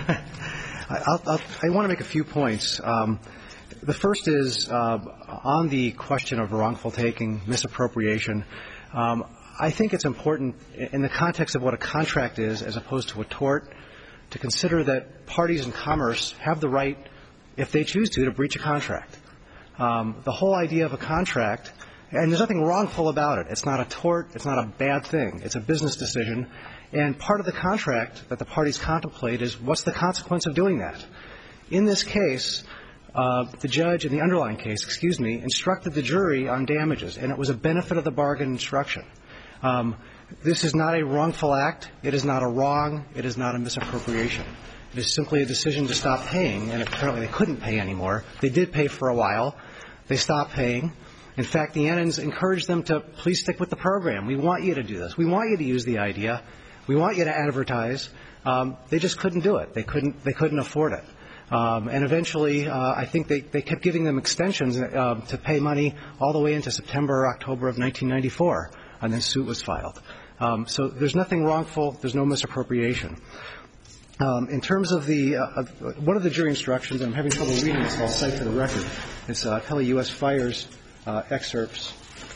I want to make a few points. The first is on the question of wrongful taking, misappropriation. I think it's important in the context of what a contract is as opposed to a tort to consider that parties in commerce have the right, if they choose to breach a contract. The whole idea of a contract, and there's nothing wrongful about it. It's not a tort. It's not a bad thing. It's a business decision. And part of the contract that the parties contemplate is what's the consequence of doing that. In this case, the judge in the underlying case, instructed the jury on damages, and it was a benefit of the bargain instruction. This is not a wrongful act. It is not a wrong. It is not a misappropriation. It is simply a decision to stop paying, and apparently they couldn't pay anymore. They did pay for a while. They stopped paying. In fact, the Enens encouraged them to please stick with the program. We want you to do this. We want you to use the idea. We want you to advertise. They just couldn't do it. They couldn't afford it. And eventually, I think they kept giving them extensions to pay money all the way into September or October of 1994, and then suit was filed. So there's nothing wrongful. There's no misappropriation. In terms of one of the jury instructions, I'm having trouble reading this, so I'll cite for the record. It's Pele U.S. Fires excerpts,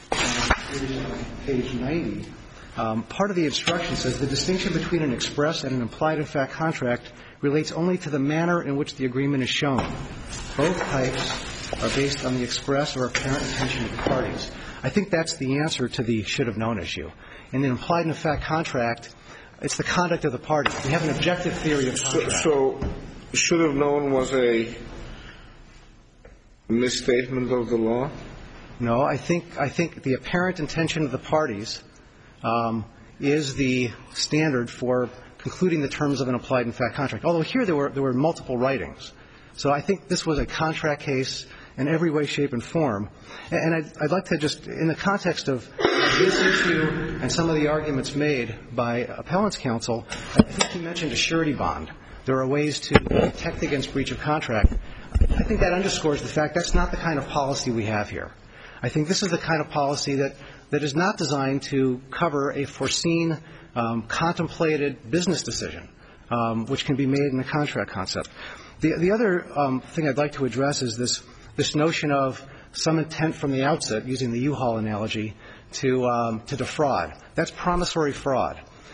page 90. Part of the instruction says the distinction between an express and an implied in fact contract relates only to the manner in which the agreement is shown. Both types are based on the express or apparent intention of the parties. I think that's the answer to the should have known issue. In the implied in fact contract, it's the conduct of the parties. We have an objective theory of contract. So should have known was a misstatement of the law? No, I think the apparent intention of the parties is the standard for concluding the terms of an implied in fact contract. Although here there were multiple writings. So I think this was a contract case in every way, shape, and form. And I'd like to just, in the context of this issue and some of the arguments made by appellant's counsel, I think you mentioned a surety bond. There are ways to protect against breach of contract. I think that underscores the fact that's not the kind of policy we have here. I think this is the kind of policy that is not designed to cover a foreseen, contemplated business decision, which can be made in the contract concept. The other thing I'd like to address is this notion of some intent from the outset, using the U-Haul analogy, to defraud. That's promissory fraud.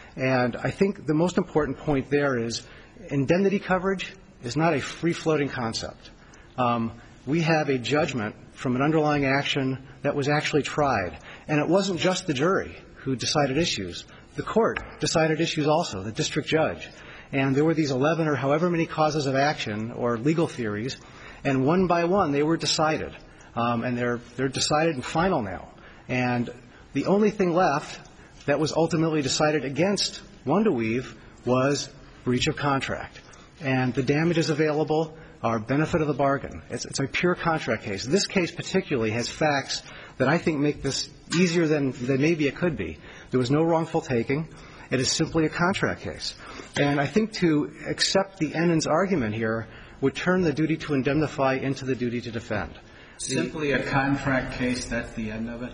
And I think the most important point there is indemnity coverage is not a free-floating concept. We have a judgment from an underlying action that was actually tried. And it wasn't just the jury who decided issues. The court decided issues also, the district judge. And there were these 11 or however many causes of action or legal theories, and one by one they were decided. And they're decided and final now. And the only thing left that was ultimately decided against Wunderweave was breach of contract. And the damages available are benefit of the bargain. It's a pure contract case. This case particularly has facts that I think make this easier than maybe it could be. There was no wrongful taking. It is simply a contract case. And I think to accept the Ennin's argument here would turn the duty to indemnify into the duty to defend. Simply a contract case, that's the end of it?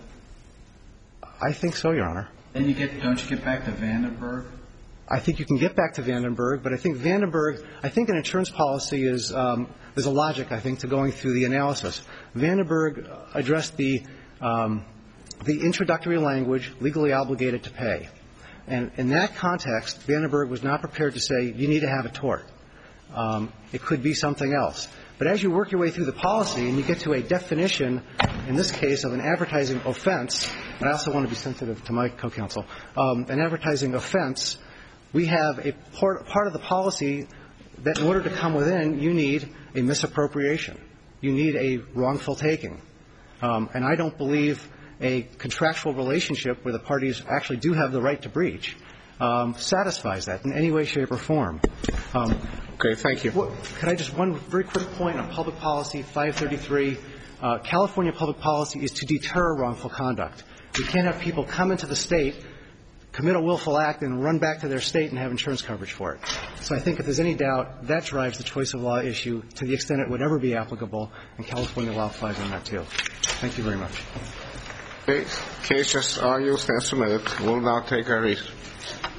I think so, Your Honor. Then don't you get back to Vandenberg? I think you can get back to Vandenberg, but I think Vandenberg, I think an insurance policy is, there's a logic, I think, to going through the analysis. Vandenberg addressed the introductory language, legally obligated to pay. And in that context, Vandenberg was not prepared to say you need to have a tort. It could be something else. But as you work your way through the policy and you get to a definition, in this case, of an advertising offense, and I also want to be sensitive to my co-counsel, an advertising offense, we have a part of the policy that in order to come within, you need a misappropriation. You need a wrongful taking. And I don't believe a contractual relationship where the parties actually do have the right to breach satisfies that in any way, shape, or form. Okay, thank you. Could I just one very quick point on public policy 533? California public policy is to deter wrongful conduct. We can't have people come into the state, commit a willful act, and run back to their state and have insurance coverage for it. So I think if there's any doubt, that drives the choice of law issue to the extent it would ever be applicable, and California law applies on that, too. Thank you very much. Okay. Case just argued and submitted. We'll now take a recess.